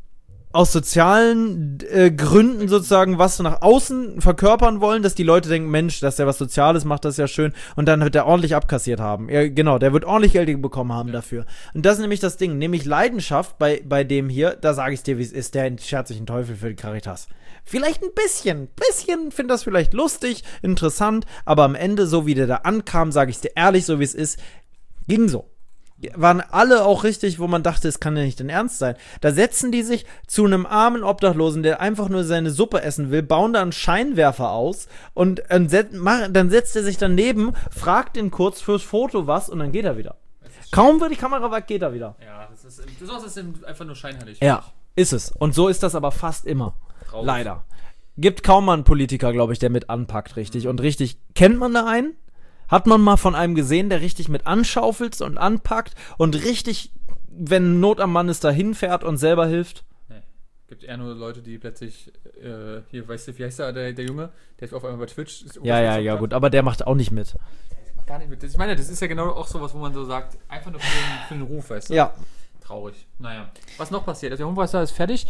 aus sozialen äh, Gründen sozusagen was nach außen verkörpern wollen, dass die Leute denken, Mensch, dass der was Soziales macht, das ist ja schön. Und dann wird der ordentlich abkassiert haben. Ja, genau, der wird ordentlich Geld bekommen haben dafür. Und das ist nämlich das Ding, nämlich Leidenschaft bei, bei dem hier, da sage ich dir, wie es ist, der schert sich einen Teufel für die Caritas. Vielleicht ein bisschen, bisschen, finde das vielleicht lustig, interessant, aber am Ende, so wie der da ankam, sage ich dir ehrlich, so wie es ist, ging so. Die waren alle auch richtig, wo man dachte, es kann ja nicht dein Ernst sein. Da setzen die sich zu einem armen Obdachlosen, der einfach nur seine Suppe essen will, bauen da einen Scheinwerfer aus und dann, set, mach, dann setzt er sich daneben, fragt ihn kurz fürs Foto was und dann geht er wieder. Kaum wird die Kamera weg, geht er wieder. Ja, das ist, das ist einfach nur scheinheilig. Ja, ist es. Und so ist das aber fast immer. Traurig. Leider. Gibt kaum mal einen Politiker, glaube ich, der mit anpackt, richtig. Und richtig, kennt man da einen? Hat man mal von einem gesehen, der richtig mit anschaufelt und anpackt und richtig, wenn Not am Mann ist, da hinfährt und selber hilft? Nee. Gibt eher nur Leute, die plötzlich, äh, hier, weißt du, wie heißt der, der, der Junge? Der ist auf einmal bei Twitch. Ist Ja, ja, ja, gut, aber der macht auch nicht mit. Macht gar nicht mit. Ich meine, das ist ja genau auch sowas, wo man so sagt, einfach nur für den, für den Ruf, weißt du? Ja. Traurig. Naja. Was noch passiert? Also der Hochwasser ist fertig.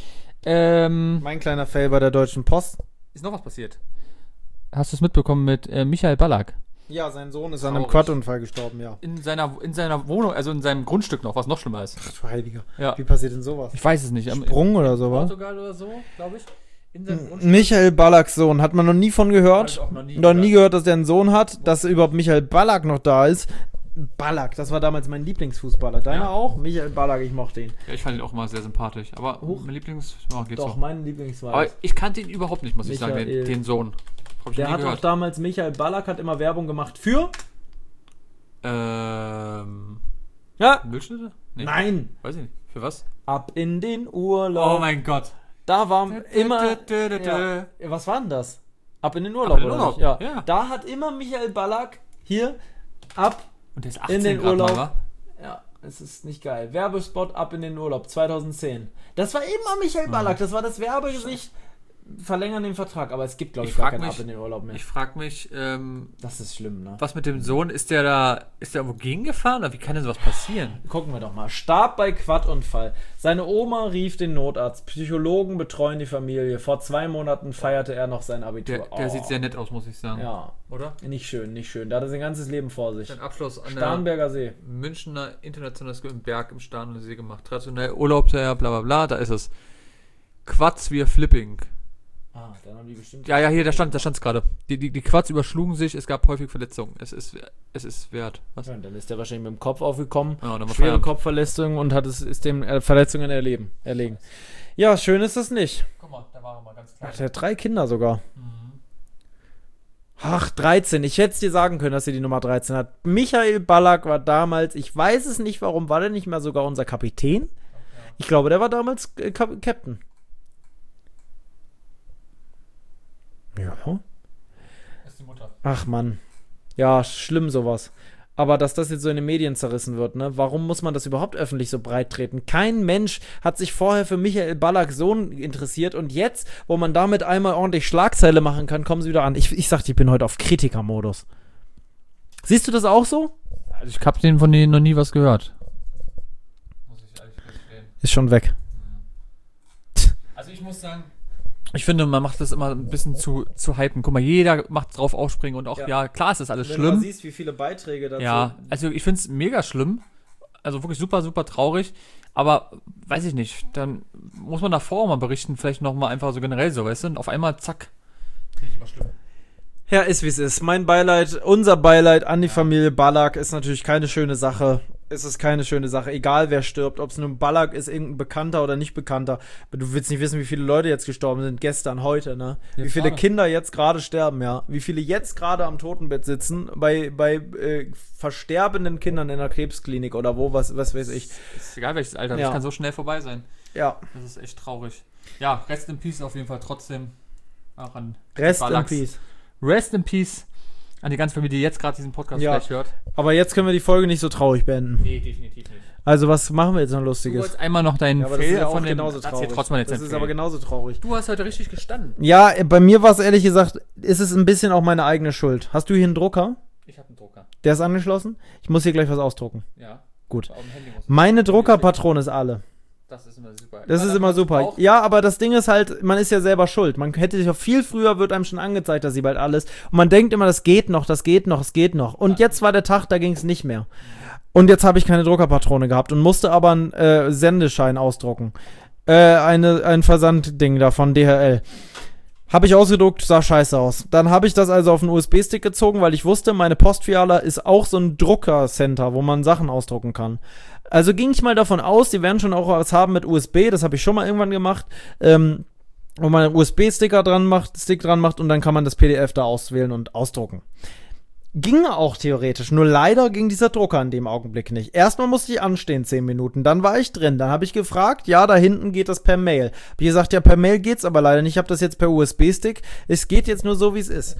Ähm, Mein kleiner Fail bei der Deutschen Post. ist noch was passiert? Hast du es mitbekommen mit äh, Michael Ballack? Ja, sein Sohn ist an einem Traurig. Quadunfall gestorben, ja. In seiner, in seiner Wohnung, also in seinem Grundstück noch, was noch schlimmer ist. Ach du Heiliger. Ja. Wie passiert denn sowas? Ich weiß es nicht. Am- Sprung oder in sowas? Portugal oder so, glaube ich. In seinem Grundstück. Michael Ballacks Sohn, hat man noch nie von Hab gehört. ich auch noch nie Noch nie gehört. gehört, dass der einen Sohn hat, dass überhaupt Michael Ballack noch da ist. Ballack, das war damals mein Lieblingsfußballer. Deiner Ja. auch? Michael Ballack, ich mochte ihn. Ja, ich fand ihn auch immer sehr sympathisch. Aber Hoch. mein Lieblings... Oh, geht Doch, so. mein Lieblings war Aber das. ich kannte ihn überhaupt nicht, muss ich sagen, Michael. den, den Sohn. Hab ich Der nie hat auch gehört. damals, Michael Ballack hat immer Werbung gemacht für... Ähm... Ja. Milchschnitte? Nee. Nein. Weiß ich nicht. Für was? Ab in den Urlaub. Oh mein Gott. Da war immer... Dö, dö, dö, dö. Ja. Was war denn das? Ab in den Urlaub, in den oder Urlaub, nicht? Ja. ja. Da hat immer Michael Ballack hier ab Und der ist achtzehn in den Grad Urlaub. Mal, wa? Ja, es ist nicht geil. Werbespot ab in den Urlaub zweitausendzehn. Das war immer Michael Ballack. Das war das Werbegesicht verlängern den Vertrag, aber es gibt, glaube ich, Ich gar frag keinen mich- Ab in den Urlaub mehr. Ich frage mich, ähm, Das ist schlimm, ne? was mit dem Sohn, ist der da, ist der irgendwo gegengefahren oder wie kann denn sowas passieren? Gucken wir doch mal. Starb bei Quadunfall. Seine Oma rief den Notarzt. Psychologen betreuen die Familie. Vor zwei Monaten feierte er noch sein Abitur. Der, der Oh. sieht sehr nett aus, muss ich sagen. Ja, Oder? nicht schön, nicht schön. Da hat er sein ganzes Leben vor sich. Sein Abschluss an Starnberger See. der Münchner Internationalen School im Berg im Starnberger See gemacht. Traditionell Urlaubsjahr, bla bla bla, da ist es. Quads wie Flipping. Ah, dann haben die bestimmt... Ja, ja, hier, da stand da stand's gerade. Die, die, die Quads überschlugen sich, es gab häufig Verletzungen. Es ist, es ist wert. Was? Ja, dann ist er wahrscheinlich mit dem Kopf aufgekommen. Ja, dann war Schwere Feierabend. Kopfverletzungen und hat es, ist dem äh, Verletzungen erleben, erlegen. Ja, schön ist das nicht. Guck mal, da war er mal ganz klein. Ach, der hat drei Kinder sogar. Mhm. Ach, dreizehn. Ich hätte es dir sagen können, dass er die Nummer dreizehn hat. Michael Ballack war damals, ich weiß es nicht, warum, war der nicht mehr sogar unser Kapitän? Ich glaube, der war damals äh, Kap Captain. Ja. Das ist die Mutter. Ach Mann. Ja, schlimm sowas. Aber dass das jetzt so in den Medien zerrissen wird, ne? Warum muss man das überhaupt öffentlich so breit treten? Kein Mensch hat sich vorher für Michael Ballacks Sohn interessiert und jetzt, wo man damit einmal ordentlich Schlagzeile machen kann, kommen sie wieder an. Ich, ich sag dir, ich bin heute auf Kritikermodus. Siehst du das auch so? Also ich hab den von denen noch nie was gehört. Muss ich ehrlich gestehen. Ist schon weg. Also ich muss sagen, ich finde, man macht das immer ein bisschen zu, zu hypen. Guck mal, jeder macht drauf aufspringen und auch, Ja. ja, klar, es ist alles schlimm. siehst, wie viele Beiträge dazu. Ja, also ich finde es mega schlimm. Also wirklich super, super traurig. Aber weiß ich nicht, dann muss man davor auch mal berichten, vielleicht nochmal einfach so generell so, weißt du? Und auf einmal, zack. Finde ich immer schlimm. Ja, ist wie es ist. Mein Beileid, unser Beileid an die Familie Ballack ist natürlich keine schöne Sache. Es ist keine schöne Sache, egal wer stirbt, ob es nun Ballack ist, irgendein Bekannter oder nicht Bekannter. Aber du willst nicht wissen, wie viele Leute jetzt gestorben sind, gestern, heute, ne? Ja, wie viele gerade. Kinder jetzt gerade sterben, ja? Wie viele jetzt gerade am Totenbett sitzen, bei, bei äh, versterbenden Kindern in der Krebsklinik oder wo, was, was weiß ich. Ist egal welches Alter, Ja. das kann so schnell vorbei sein. Ja, Das ist echt traurig. Ja, Rest in Peace auf jeden Fall trotzdem. Auch an Rest in Ballacks. Peace. Rest in Peace an die ganze Familie, die jetzt gerade diesen Podcast Ja. vielleicht hört. Aber jetzt können wir die Folge nicht so traurig beenden. Nee, definitiv nicht. Also was machen wir jetzt noch Du Lustiges? wolltest einmal noch deinen Ja, aber das ist Fail ja auch von dem... genauso Erzähl traurig. trotzdem mal jetzt Das deinen ist Fail. aber genauso traurig. Du hast heute richtig gestanden. Ja, bei mir war es ehrlich gesagt, ist es ein bisschen auch meine eigene Schuld. Hast du hier einen Drucker? Ich habe einen Drucker. Der ist angeschlossen? Ich muss hier gleich was ausdrucken. Ja. Gut. Auf dem Handy muss ich- Meine Druckerpatrone ist alle. Das ist immer super. Das ist Weil immer man super. auch- Ja, aber das Ding ist halt, man ist ja selber schuld. Man hätte sich ja viel früher, wird einem schon angezeigt, dass sie bald alles. Und man denkt immer, das geht noch, das geht noch, es geht noch. Und jetzt war der Tag, da ging es nicht mehr. Und jetzt habe ich keine Druckerpatrone gehabt und musste aber einen äh, Sendeschein ausdrucken. Äh, eine, ein Versandding da von D H L. Habe ich ausgedruckt, sah scheiße aus. Dann habe ich das also auf einen U S B-Stick gezogen, weil ich wusste, meine Postfiliale ist auch so ein Druckercenter, wo man Sachen ausdrucken kann. Also ging ich mal davon aus, die werden schon auch was haben mit U S B, das habe ich schon mal irgendwann gemacht, ähm, wo man einen U S B-Sticker dran macht, Stick dran macht und dann kann man das P D F da auswählen und ausdrucken. Ging auch theoretisch, nur leider ging dieser Drucker in dem Augenblick nicht. Erstmal musste ich anstehen, zehn Minuten, dann war ich drin, dann habe ich gefragt, ja, da hinten geht das per Mail. Hab ich gesagt, ja, per Mail geht's aber leider nicht, ich habe das jetzt per U S B-Stick, es geht jetzt nur so, wie es ist.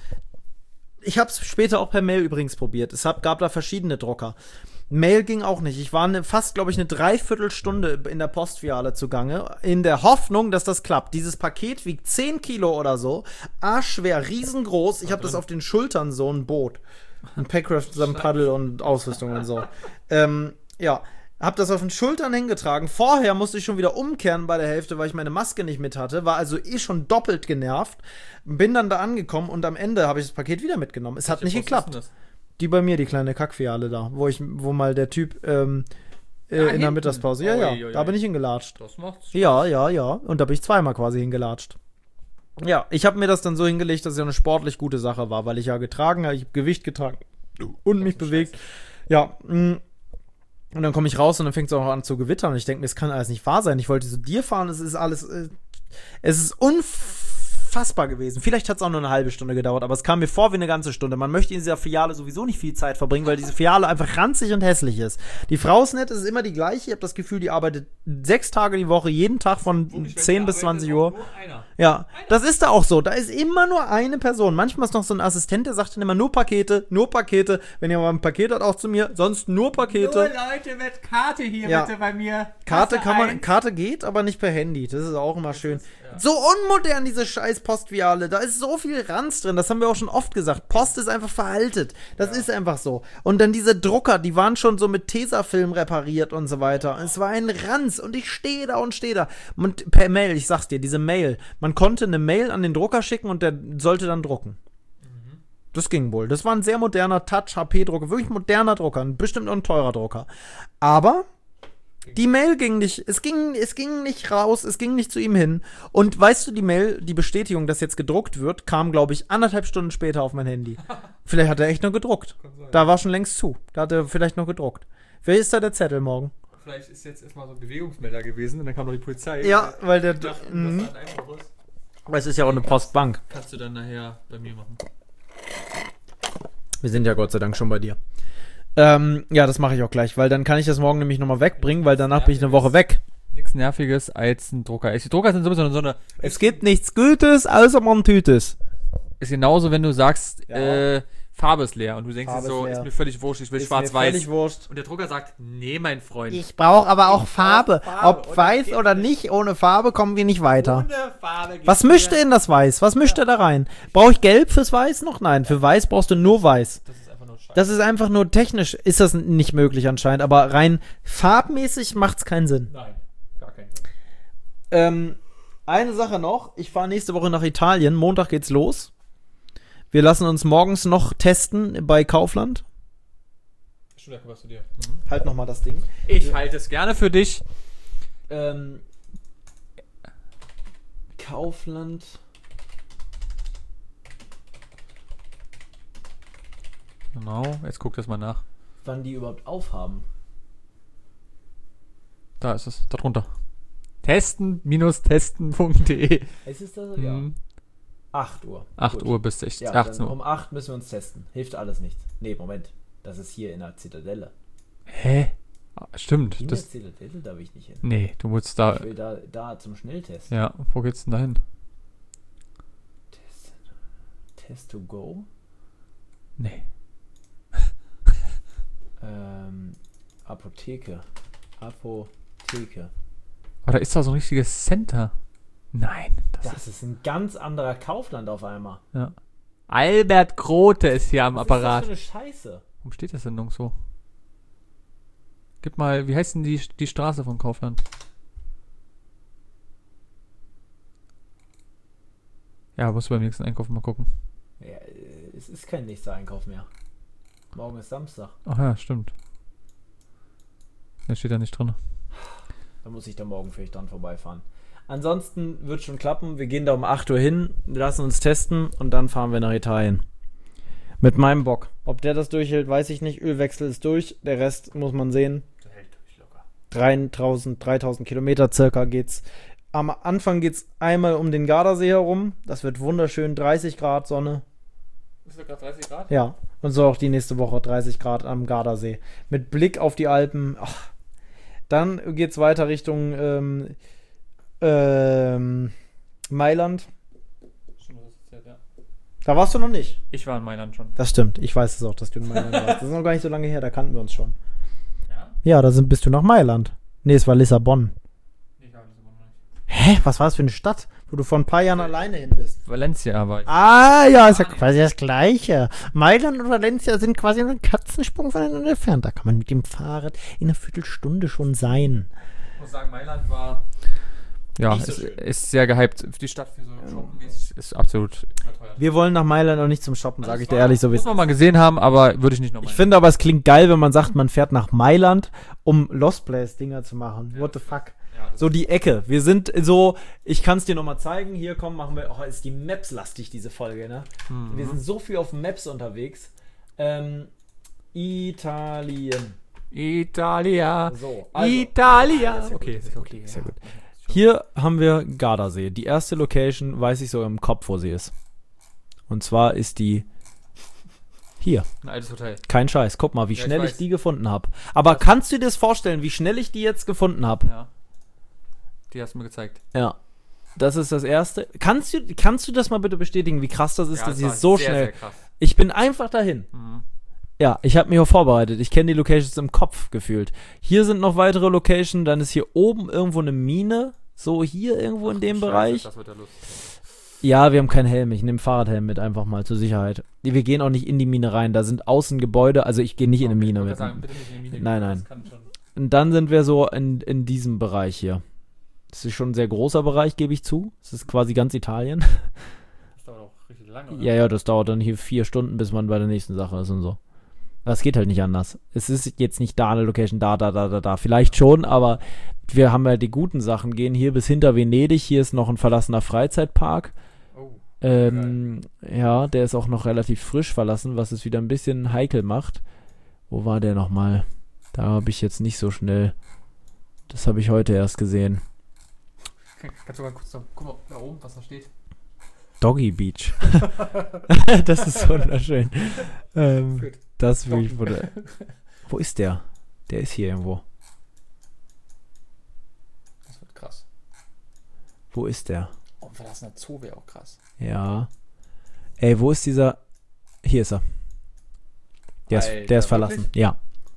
Ich habe es später auch per Mail übrigens probiert, es hab, gab da verschiedene Drucker. Mail ging auch nicht. Ich war ne, fast, glaube ich, eine Dreiviertelstunde in der Postfiliale zugange, in der Hoffnung, dass das klappt. Dieses Paket wiegt zehn Kilo oder so, arschschwer, riesengroß. Ich habe das auf den Schultern, so ein Boot. Ein Packraft samt Paddel und Ausrüstung und so. Ähm, ja, hab das auf den Schultern hingetragen. Vorher musste ich schon wieder umkehren bei der Hälfte, weil ich meine Maske nicht mit hatte. War also eh schon doppelt genervt. Bin dann da angekommen und am Ende habe ich das Paket wieder mitgenommen. Es hat nicht Welche Post geklappt. ist denn das? Die bei mir, die kleine Kackfiliale da, wo ich, wo mal der Typ ähm, äh, Da in der hinten? Mittagspause, ja, ja, Ui, ui, da ui. bin ich hingelatscht. Das macht's. Ja, ja, ja, und da bin ich zweimal quasi hingelatscht. Ja, ich habe mir das dann so hingelegt, dass es ja eine sportlich gute Sache war, weil ich ja getragen habe, ich habe Gewicht getragen und mich bewegt. Ja, mh. Und dann komme ich raus und dann fängt es auch an zu gewittern und ich denke mir, das kann alles nicht wahr sein. Ich wollte zu dir fahren, es ist alles, äh, es ist unfassbar gewesen. Vielleicht hat es auch nur eine halbe Stunde gedauert, aber es kam mir vor wie eine ganze Stunde. Man möchte in dieser Filiale sowieso nicht viel Zeit verbringen, weil diese Filiale einfach ranzig und hässlich ist. Die Frau ist nett, es ist immer die gleiche. Ich habe das Gefühl, die arbeitet sechs Tage die Woche, jeden Tag von Wirklich, wenn zehn ich bis arbeite, zwanzig ist auch Uhr. nur einer. Ja, das ist da auch so. Da ist immer nur eine Person. Manchmal ist noch so ein Assistent, der sagt dann immer nur Pakete, nur Pakete. Wenn ihr mal ein Paket hat, auch zu mir. Sonst nur Pakete. Nur Leute mit Karte hier Ja. bitte bei mir. Karte Kasse kann man, eins. Karte geht, aber nicht per Handy. Das ist auch immer schön. ja. So unmodern, diese scheiß Postfiliale. Da ist so viel Ranz drin. Das haben wir auch schon oft gesagt. Post ist einfach veraltet. Das ist einfach so. Und dann diese Drucker, die waren schon so mit Tesafilm repariert und so weiter. Es war ein Ranz. Und ich stehe da und stehe da. Und per Mail, ich sag's dir, diese Mail. Man konnte eine Mail an den Drucker schicken und der sollte dann drucken. Das ging wohl. Das war ein sehr moderner Touch-H P-Drucker. Wirklich moderner Drucker. Bestimmt auch ein teurer Drucker. Aber die Mail ging nicht. Es ging, es ging nicht raus. Es ging nicht zu ihm hin. Und weißt du, die Mail, die Bestätigung, dass jetzt gedruckt wird, kam, glaube ich, anderthalb Stunden später auf mein Handy. Vielleicht hat er echt noch gedruckt. Da war schon längst zu. Da hat er vielleicht noch gedruckt. Wer ist da der Zettel morgen? Vielleicht ist jetzt erstmal so ein Bewegungsmelder gewesen und dann kam noch die Polizei. Ja, weil der. Dachten, Mhm. das ein Einbruch ist. Aber es ist ja auch eine Postbank. Kannst du dann nachher bei mir machen. Wir sind ja Gott sei Dank schon bei dir. Ähm, ja, das mache ich auch gleich, weil dann kann ich das morgen nämlich nochmal wegbringen, weil danach bin ich eine Woche weg. Nichts Nerviges als ein Drucker. Die Drucker sind sowieso so eine. Es gibt nichts Gutes, außer man Tütes. Ist genauso, wenn du sagst, Ja. äh, Farbe ist leer und du denkst Farbe dir so, ist leer. ist mir völlig wurscht, ich will Ist mir schwarz-weiß. völlig wurscht. Und der Drucker sagt, nee, mein Freund. Ich brauche aber auch Farbe. Farbe. Ob Oder weiß geht oder nicht, ohne Farbe kommen wir nicht weiter. Ohne Farbe geht Was mischt er in das Weiß? Was mischt er da rein? Brauche ich Gelb fürs Weiß noch? Nein, für Weiß brauchst du nur Weiß. Das ist einfach nur scheiße. Das ist einfach nur technisch, ist das nicht möglich anscheinend, aber rein farbmäßig macht's keinen Sinn. Nein, gar keinen Sinn. Ähm, eine Sache noch, ich fahre nächste Woche nach Italien, Montag geht's los. Wir lassen uns morgens noch testen bei Kaufland. Stimmt, was zu dir. Mhm. Halt nochmal das Ding. Ich halte es gerne für dich. Ähm, Kaufland. Genau, jetzt guck das mal nach. Wann die überhaupt aufhaben. Da ist es, da drunter. testen testen punkt de. Es ist das? Mhm. acht Uhr. acht Gut. Uhr bis sechzehn, Ja, achtzehn dann Uhr. um acht müssen wir uns testen. Hilft alles nichts. Nee, Moment. Das ist hier in der Zitadelle. Hä? Ah, stimmt. In Das, der Zitadelle darf ich nicht hin. nee, du musst da. Ich will da, da zum Schnelltest. Ja, wo geht's denn da hin? Test, Test to go. Nee. Ähm, Apotheke. Apotheke. Aber da ist doch so ein richtiges Center. Nein, das, Das ist ein ganz anderer Kaufland auf einmal. Ja. Albert Grote ist hier am Was Apparat. ist das für eine Scheiße? Warum steht das denn nirgendwo? Gib mal, wie heißt denn die, die Straße von Kaufland? Ja, musst du beim nächsten Einkauf mal gucken. Ja, äh, es ist kein nächster Einkauf mehr. Morgen ist Samstag. Ach ja, stimmt. Der steht da nicht drin. Da muss ich da morgen vielleicht dran vorbeifahren. Ansonsten wird schon klappen. Wir gehen da um acht Uhr hin, lassen uns testen und dann fahren wir nach Italien. Mit meinem Bock. Ob der das durchhält, weiß ich nicht. Ölwechsel ist durch. Der Rest muss man sehen. Der hält durch locker. dreitausend, dreitausend Kilometer circa geht's. Am Anfang geht's einmal um den Gardasee herum. Das wird wunderschön. dreißig Grad Sonne. Ist das gerade dreißig Grad? Ja. Und so auch die nächste Woche dreißig Grad am Gardasee. Mit Blick auf die Alpen. Ach. Dann geht's weiter Richtung ähm, ähm, Mailand. Stimmt, das ist ja, ja. Da warst du noch nicht. Ich war in Mailand schon. Das stimmt. Ich weiß es auch, dass du in Mailand warst. Das ist noch gar nicht so lange her. Da kannten wir uns schon. Ja? Ja, da sind, bist du nach Mailand. Nee, es war Lissabon. Nee, ich war in Lissabon noch nicht. Hä? Was war das für eine Stadt, wo du vor ein paar Jahren alleine hin bist? Valencia war ich. Ah, ja, ist ja quasi das Gleiche. Mailand und Valencia sind quasi einen Katzensprung voneinander entfernt. Da kann man mit dem Fahrrad in einer Viertelstunde schon sein. Ich muss sagen, Mailand war. Ja, Nicht so ist, schön. ist sehr gehypt. Die Stadt für so shoppenmäßig ist absolut überteuert. Wir wollen nach Mailand auch nicht zum Shoppen, sage ich dir ehrlich, so wie Muss es man mal gesehen haben, aber würde ich nicht nochmal. Ich finde aber, es klingt geil, wenn man sagt, man fährt nach Mailand, um Lost Place Dinger zu machen. What the fuck? Ja, So die Ecke. Wir sind so, ich kann es dir nochmal zeigen. Hier, komm, machen wir, oh, ist die Maps-lastig, diese Folge, ne? Mhm. Wir sind so viel auf Maps unterwegs. Ähm, Italien. Italia. So, also. Italia. Ah, ist ja gut, okay, ist ist ja okay. gut, ist ja ja. gut. Hier haben wir Gardasee. Die erste Location weiß ich so im Kopf, wo sie ist. Und zwar ist die hier. Ein altes Hotel. Kein Scheiß. Guck mal, wie Ja, ich schnell ich, weiß. die gefunden habe. Aber kannst du dir das vorstellen, wie schnell ich die jetzt gefunden habe? Ja. Die hast du mir gezeigt. Ja. Das ist das Erste. Kannst du, kannst du das mal bitte bestätigen, wie krass das ist, Ja, dass das hier war so sehr, schnell... sehr krass. Ich bin einfach dahin. Mhm. Ja, ich habe mich auch vorbereitet. Ich kenne die Locations im Kopf gefühlt. Hier sind noch weitere Locations, dann ist hier oben irgendwo eine Mine. So hier irgendwo in dem Scheiße, Bereich. Das wird ja lustig. Ja, wir haben keinen Helm. Ich nehme Fahrradhelm mit, einfach mal zur Sicherheit. Wir gehen auch nicht in die Mine rein. Da sind außen Gebäude. Also ich gehe nicht in eine Mine Ich mit. wollte sagen, bitte nicht in die Mine Nein, gehen, nein. das kann schon- Und dann sind wir so in, in diesem Bereich hier. Das ist schon ein sehr großer Bereich, gebe ich zu. Das ist quasi ganz Italien. Das dauert auch richtig lange, oder? Ja, ja, das dauert dann hier vier Stunden, bis man bei der nächsten Sache ist und so. Das geht halt nicht anders. Es ist jetzt nicht da eine Location, da, da, da, da, da. Vielleicht schon, aber wir haben ja die guten Sachen. Gehen hier bis hinter Venedig. Hier ist noch ein verlassener Freizeitpark. Oh. Ähm, ja, der ist auch noch relativ frisch verlassen, was es wieder ein bisschen heikel macht. Wo war der nochmal? Da habe ich jetzt nicht so schnell. Das habe ich heute erst gesehen. Kannst du mal kurz da, guck mal da oben, was da steht? Doggy Beach. Das ist wunderschön. Ähm, Gut. das ist wirklich wunderschön. Wo ist der? Der ist hier irgendwo. Das wird krass. Wo ist der? Oh, ein verlassener Zoo wäre auch krass. Ja. Ey, wo ist dieser? Hier ist er. Der ist, Alter, der ist verlassen. wirklich? Ja.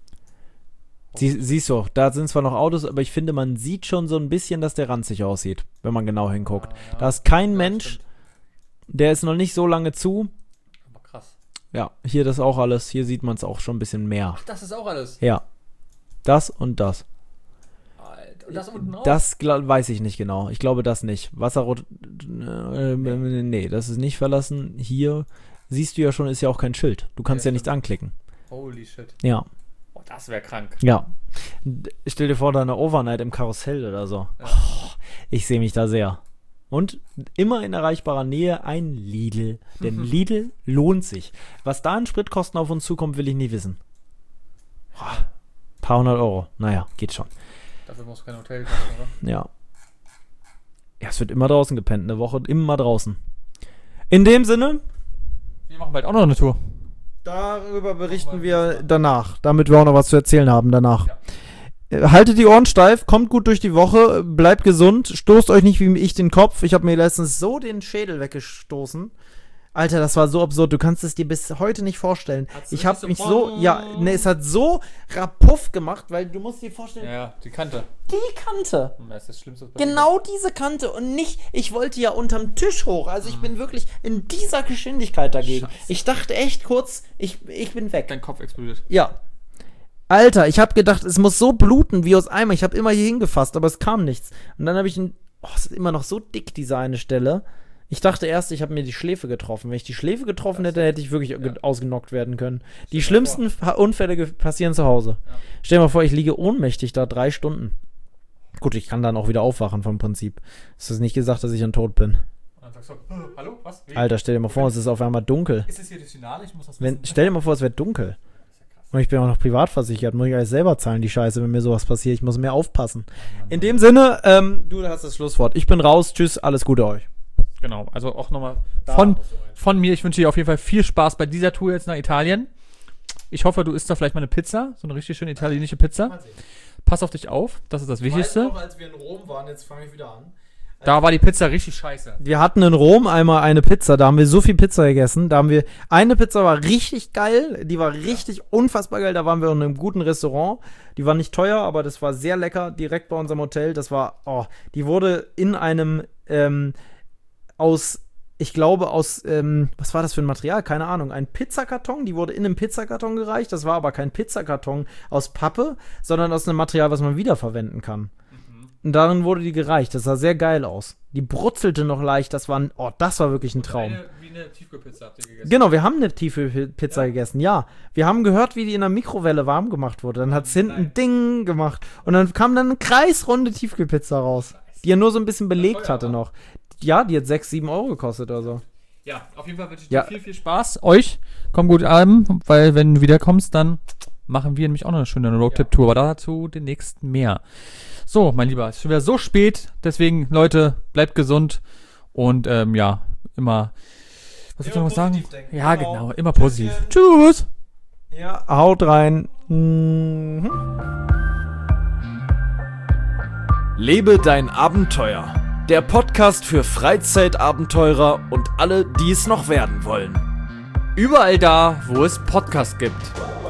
Sie, siehst du, da sind zwar noch Autos, aber ich finde, man sieht schon so ein bisschen, dass der ranzig aussieht, wenn man genau hinguckt. Ja, ja. Da ist kein Ja, Mensch, stimmt. der ist noch nicht so lange zu. Aber krass. Ja, hier das auch alles. Hier sieht man es auch schon ein bisschen mehr. Ach, das ist auch alles. Ja. Das und das. Alter. Und das unten auch? Das glaub, weiß ich nicht genau. Ich glaube das nicht. Wasserrot. Äh, nee. nee, das ist nicht verlassen. Hier siehst du ja schon, ist ja auch kein Schild. Du kannst Ja, ja nichts stimmt. anklicken. Holy shit. Ja. Oh, das wäre krank. Ja. D- Stell dir vor, da eine Overnight im Karussell oder so. Ja. Oh, ich sehe mich da sehr. Und immer in erreichbarer Nähe ein Lidl. Denn Lidl lohnt sich. Was da an Spritkosten auf uns zukommt, will ich nie wissen. Boah, paar hundert Euro. Naja, geht schon. Dafür musst du kein Hotel kaufen, oder? Ja. Ja, es wird immer draußen gepennt. Eine Woche immer draußen. In dem Sinne, Wir machen bald auch noch eine Tour. darüber berichten wir danach, damit wir auch noch was zu erzählen haben danach. Ja. Äh, Haltet die Ohren steif, kommt gut durch die Woche, bleibt gesund, stoßt euch nicht wie ich den Kopf. Ich habe mir letztens so den Schädel weggestoßen. Alter, das war so absurd, du kannst es dir bis heute nicht vorstellen. Hat's Ich richtig habe so mich so, bong? ja, ne, es hat so rapuff gemacht, weil du musst dir vorstellen, Ja, ja, die Kante. die Kante. Das ist das Schlimmste. was Genau diese Kante und nicht, ich wollte ja unterm Tisch hoch. Also ich bin wirklich in dieser Geschwindigkeit dagegen. Scheiße. Ich dachte echt kurz, ich, ich bin weg. Dein Kopf explodiert. Ja. Alter, ich habe gedacht, es muss so bluten wie aus Eimer. Ich habe immer hier hingefasst, aber es kam nichts. Und dann habe ich ein, oh, es ist immer noch so dick, diese eine Stelle. Ich dachte erst, ich habe mir die Schläfe getroffen. Wenn ich die Schläfe getroffen hätte, hätte ich wirklich ge- ausgenockt werden können. Die dir schlimmsten Fa- Unfälle ge- passieren zu Hause. Ja. Stell dir mal vor, ich liege ohnmächtig da drei Stunden. Gut, ich kann dann auch wieder aufwachen vom Prinzip. Es ist nicht gesagt, dass ich dann tot bin. Und dann sagst du, "Äh, hallo, was? Wie? Alter, stell dir mal vor, es ist auf einmal dunkel. Ist es hier das Finale? Ich muss das Wenn, wissen. stell dir mal vor, es wäre dunkel. Und ich bin auch noch privat versichert. Muss ich alles selber zahlen, die Scheiße, wenn mir sowas passiert. Ich muss mehr aufpassen. In dem Sinne, ähm, du hast das Schlusswort. Ich bin raus. Tschüss, alles Gute euch. Genau, also auch nochmal von, von mir. Ich wünsche dir auf jeden Fall viel Spaß bei dieser Tour jetzt nach Italien. Ich hoffe, du isst da vielleicht mal eine Pizza. So eine richtig schöne italienische Pizza. Pass auf dich auf. Das ist das Wichtigste. als wir in Rom waren, jetzt fange ich wieder an. Da war die Pizza richtig scheiße. Wir hatten in Rom einmal eine Pizza, da haben wir so viel Pizza gegessen. Da haben wir, eine Pizza war richtig geil, die war richtig unfassbar geil. Da waren wir in einem guten Restaurant. Die war nicht teuer, aber das war sehr lecker, direkt bei unserem Hotel. Das war, oh, die wurde in einem, ähm, aus, ich glaube aus, ähm, was war das für ein Material? Keine Ahnung. Ein Pizzakarton, die wurde in einem Pizzakarton gereicht. Das war aber kein Pizzakarton aus Pappe, sondern aus einem Material, was man wiederverwenden kann. Und darin wurde die gereicht. Das sah sehr geil aus. Die brutzelte noch leicht. Das war, ein, oh, das war wirklich ein Traum. Eine, wie eine Tiefkühlpizza habt ihr gegessen. Genau, wir haben eine tiefe Pizza Ja. gegessen, ja. Wir haben gehört, wie die in der Mikrowelle warm gemacht wurde. Dann hat es hinten Nein. Ding gemacht. Und dann kam dann eine kreisrunde Tiefkühlpizza raus. Die ja nur so ein bisschen belegt teuer, hatte wa? noch. Ja, die hat sechs, sieben Euro gekostet oder so. Ja, auf jeden Fall wünsche ich Ja. dir viel, viel Spaß. Euch, komm gut an, weil wenn du wiederkommst, dann machen wir nämlich auch noch eine schöne Roadtrip-Tour. Aber dazu demnächst mehr. So, mein Lieber, es ist schon wieder so spät. Deswegen, Leute, bleibt gesund. Und ähm, ja, immer. Was willst du noch was sagen? positiv denken. Ja, Genau. genau, immer positiv. Tschüss! Ja, haut rein. Mhm. Lebe dein Abenteuer. Der Podcast für Freizeitabenteurer und alle, die es noch werden wollen. Überall da, wo es Podcasts gibt.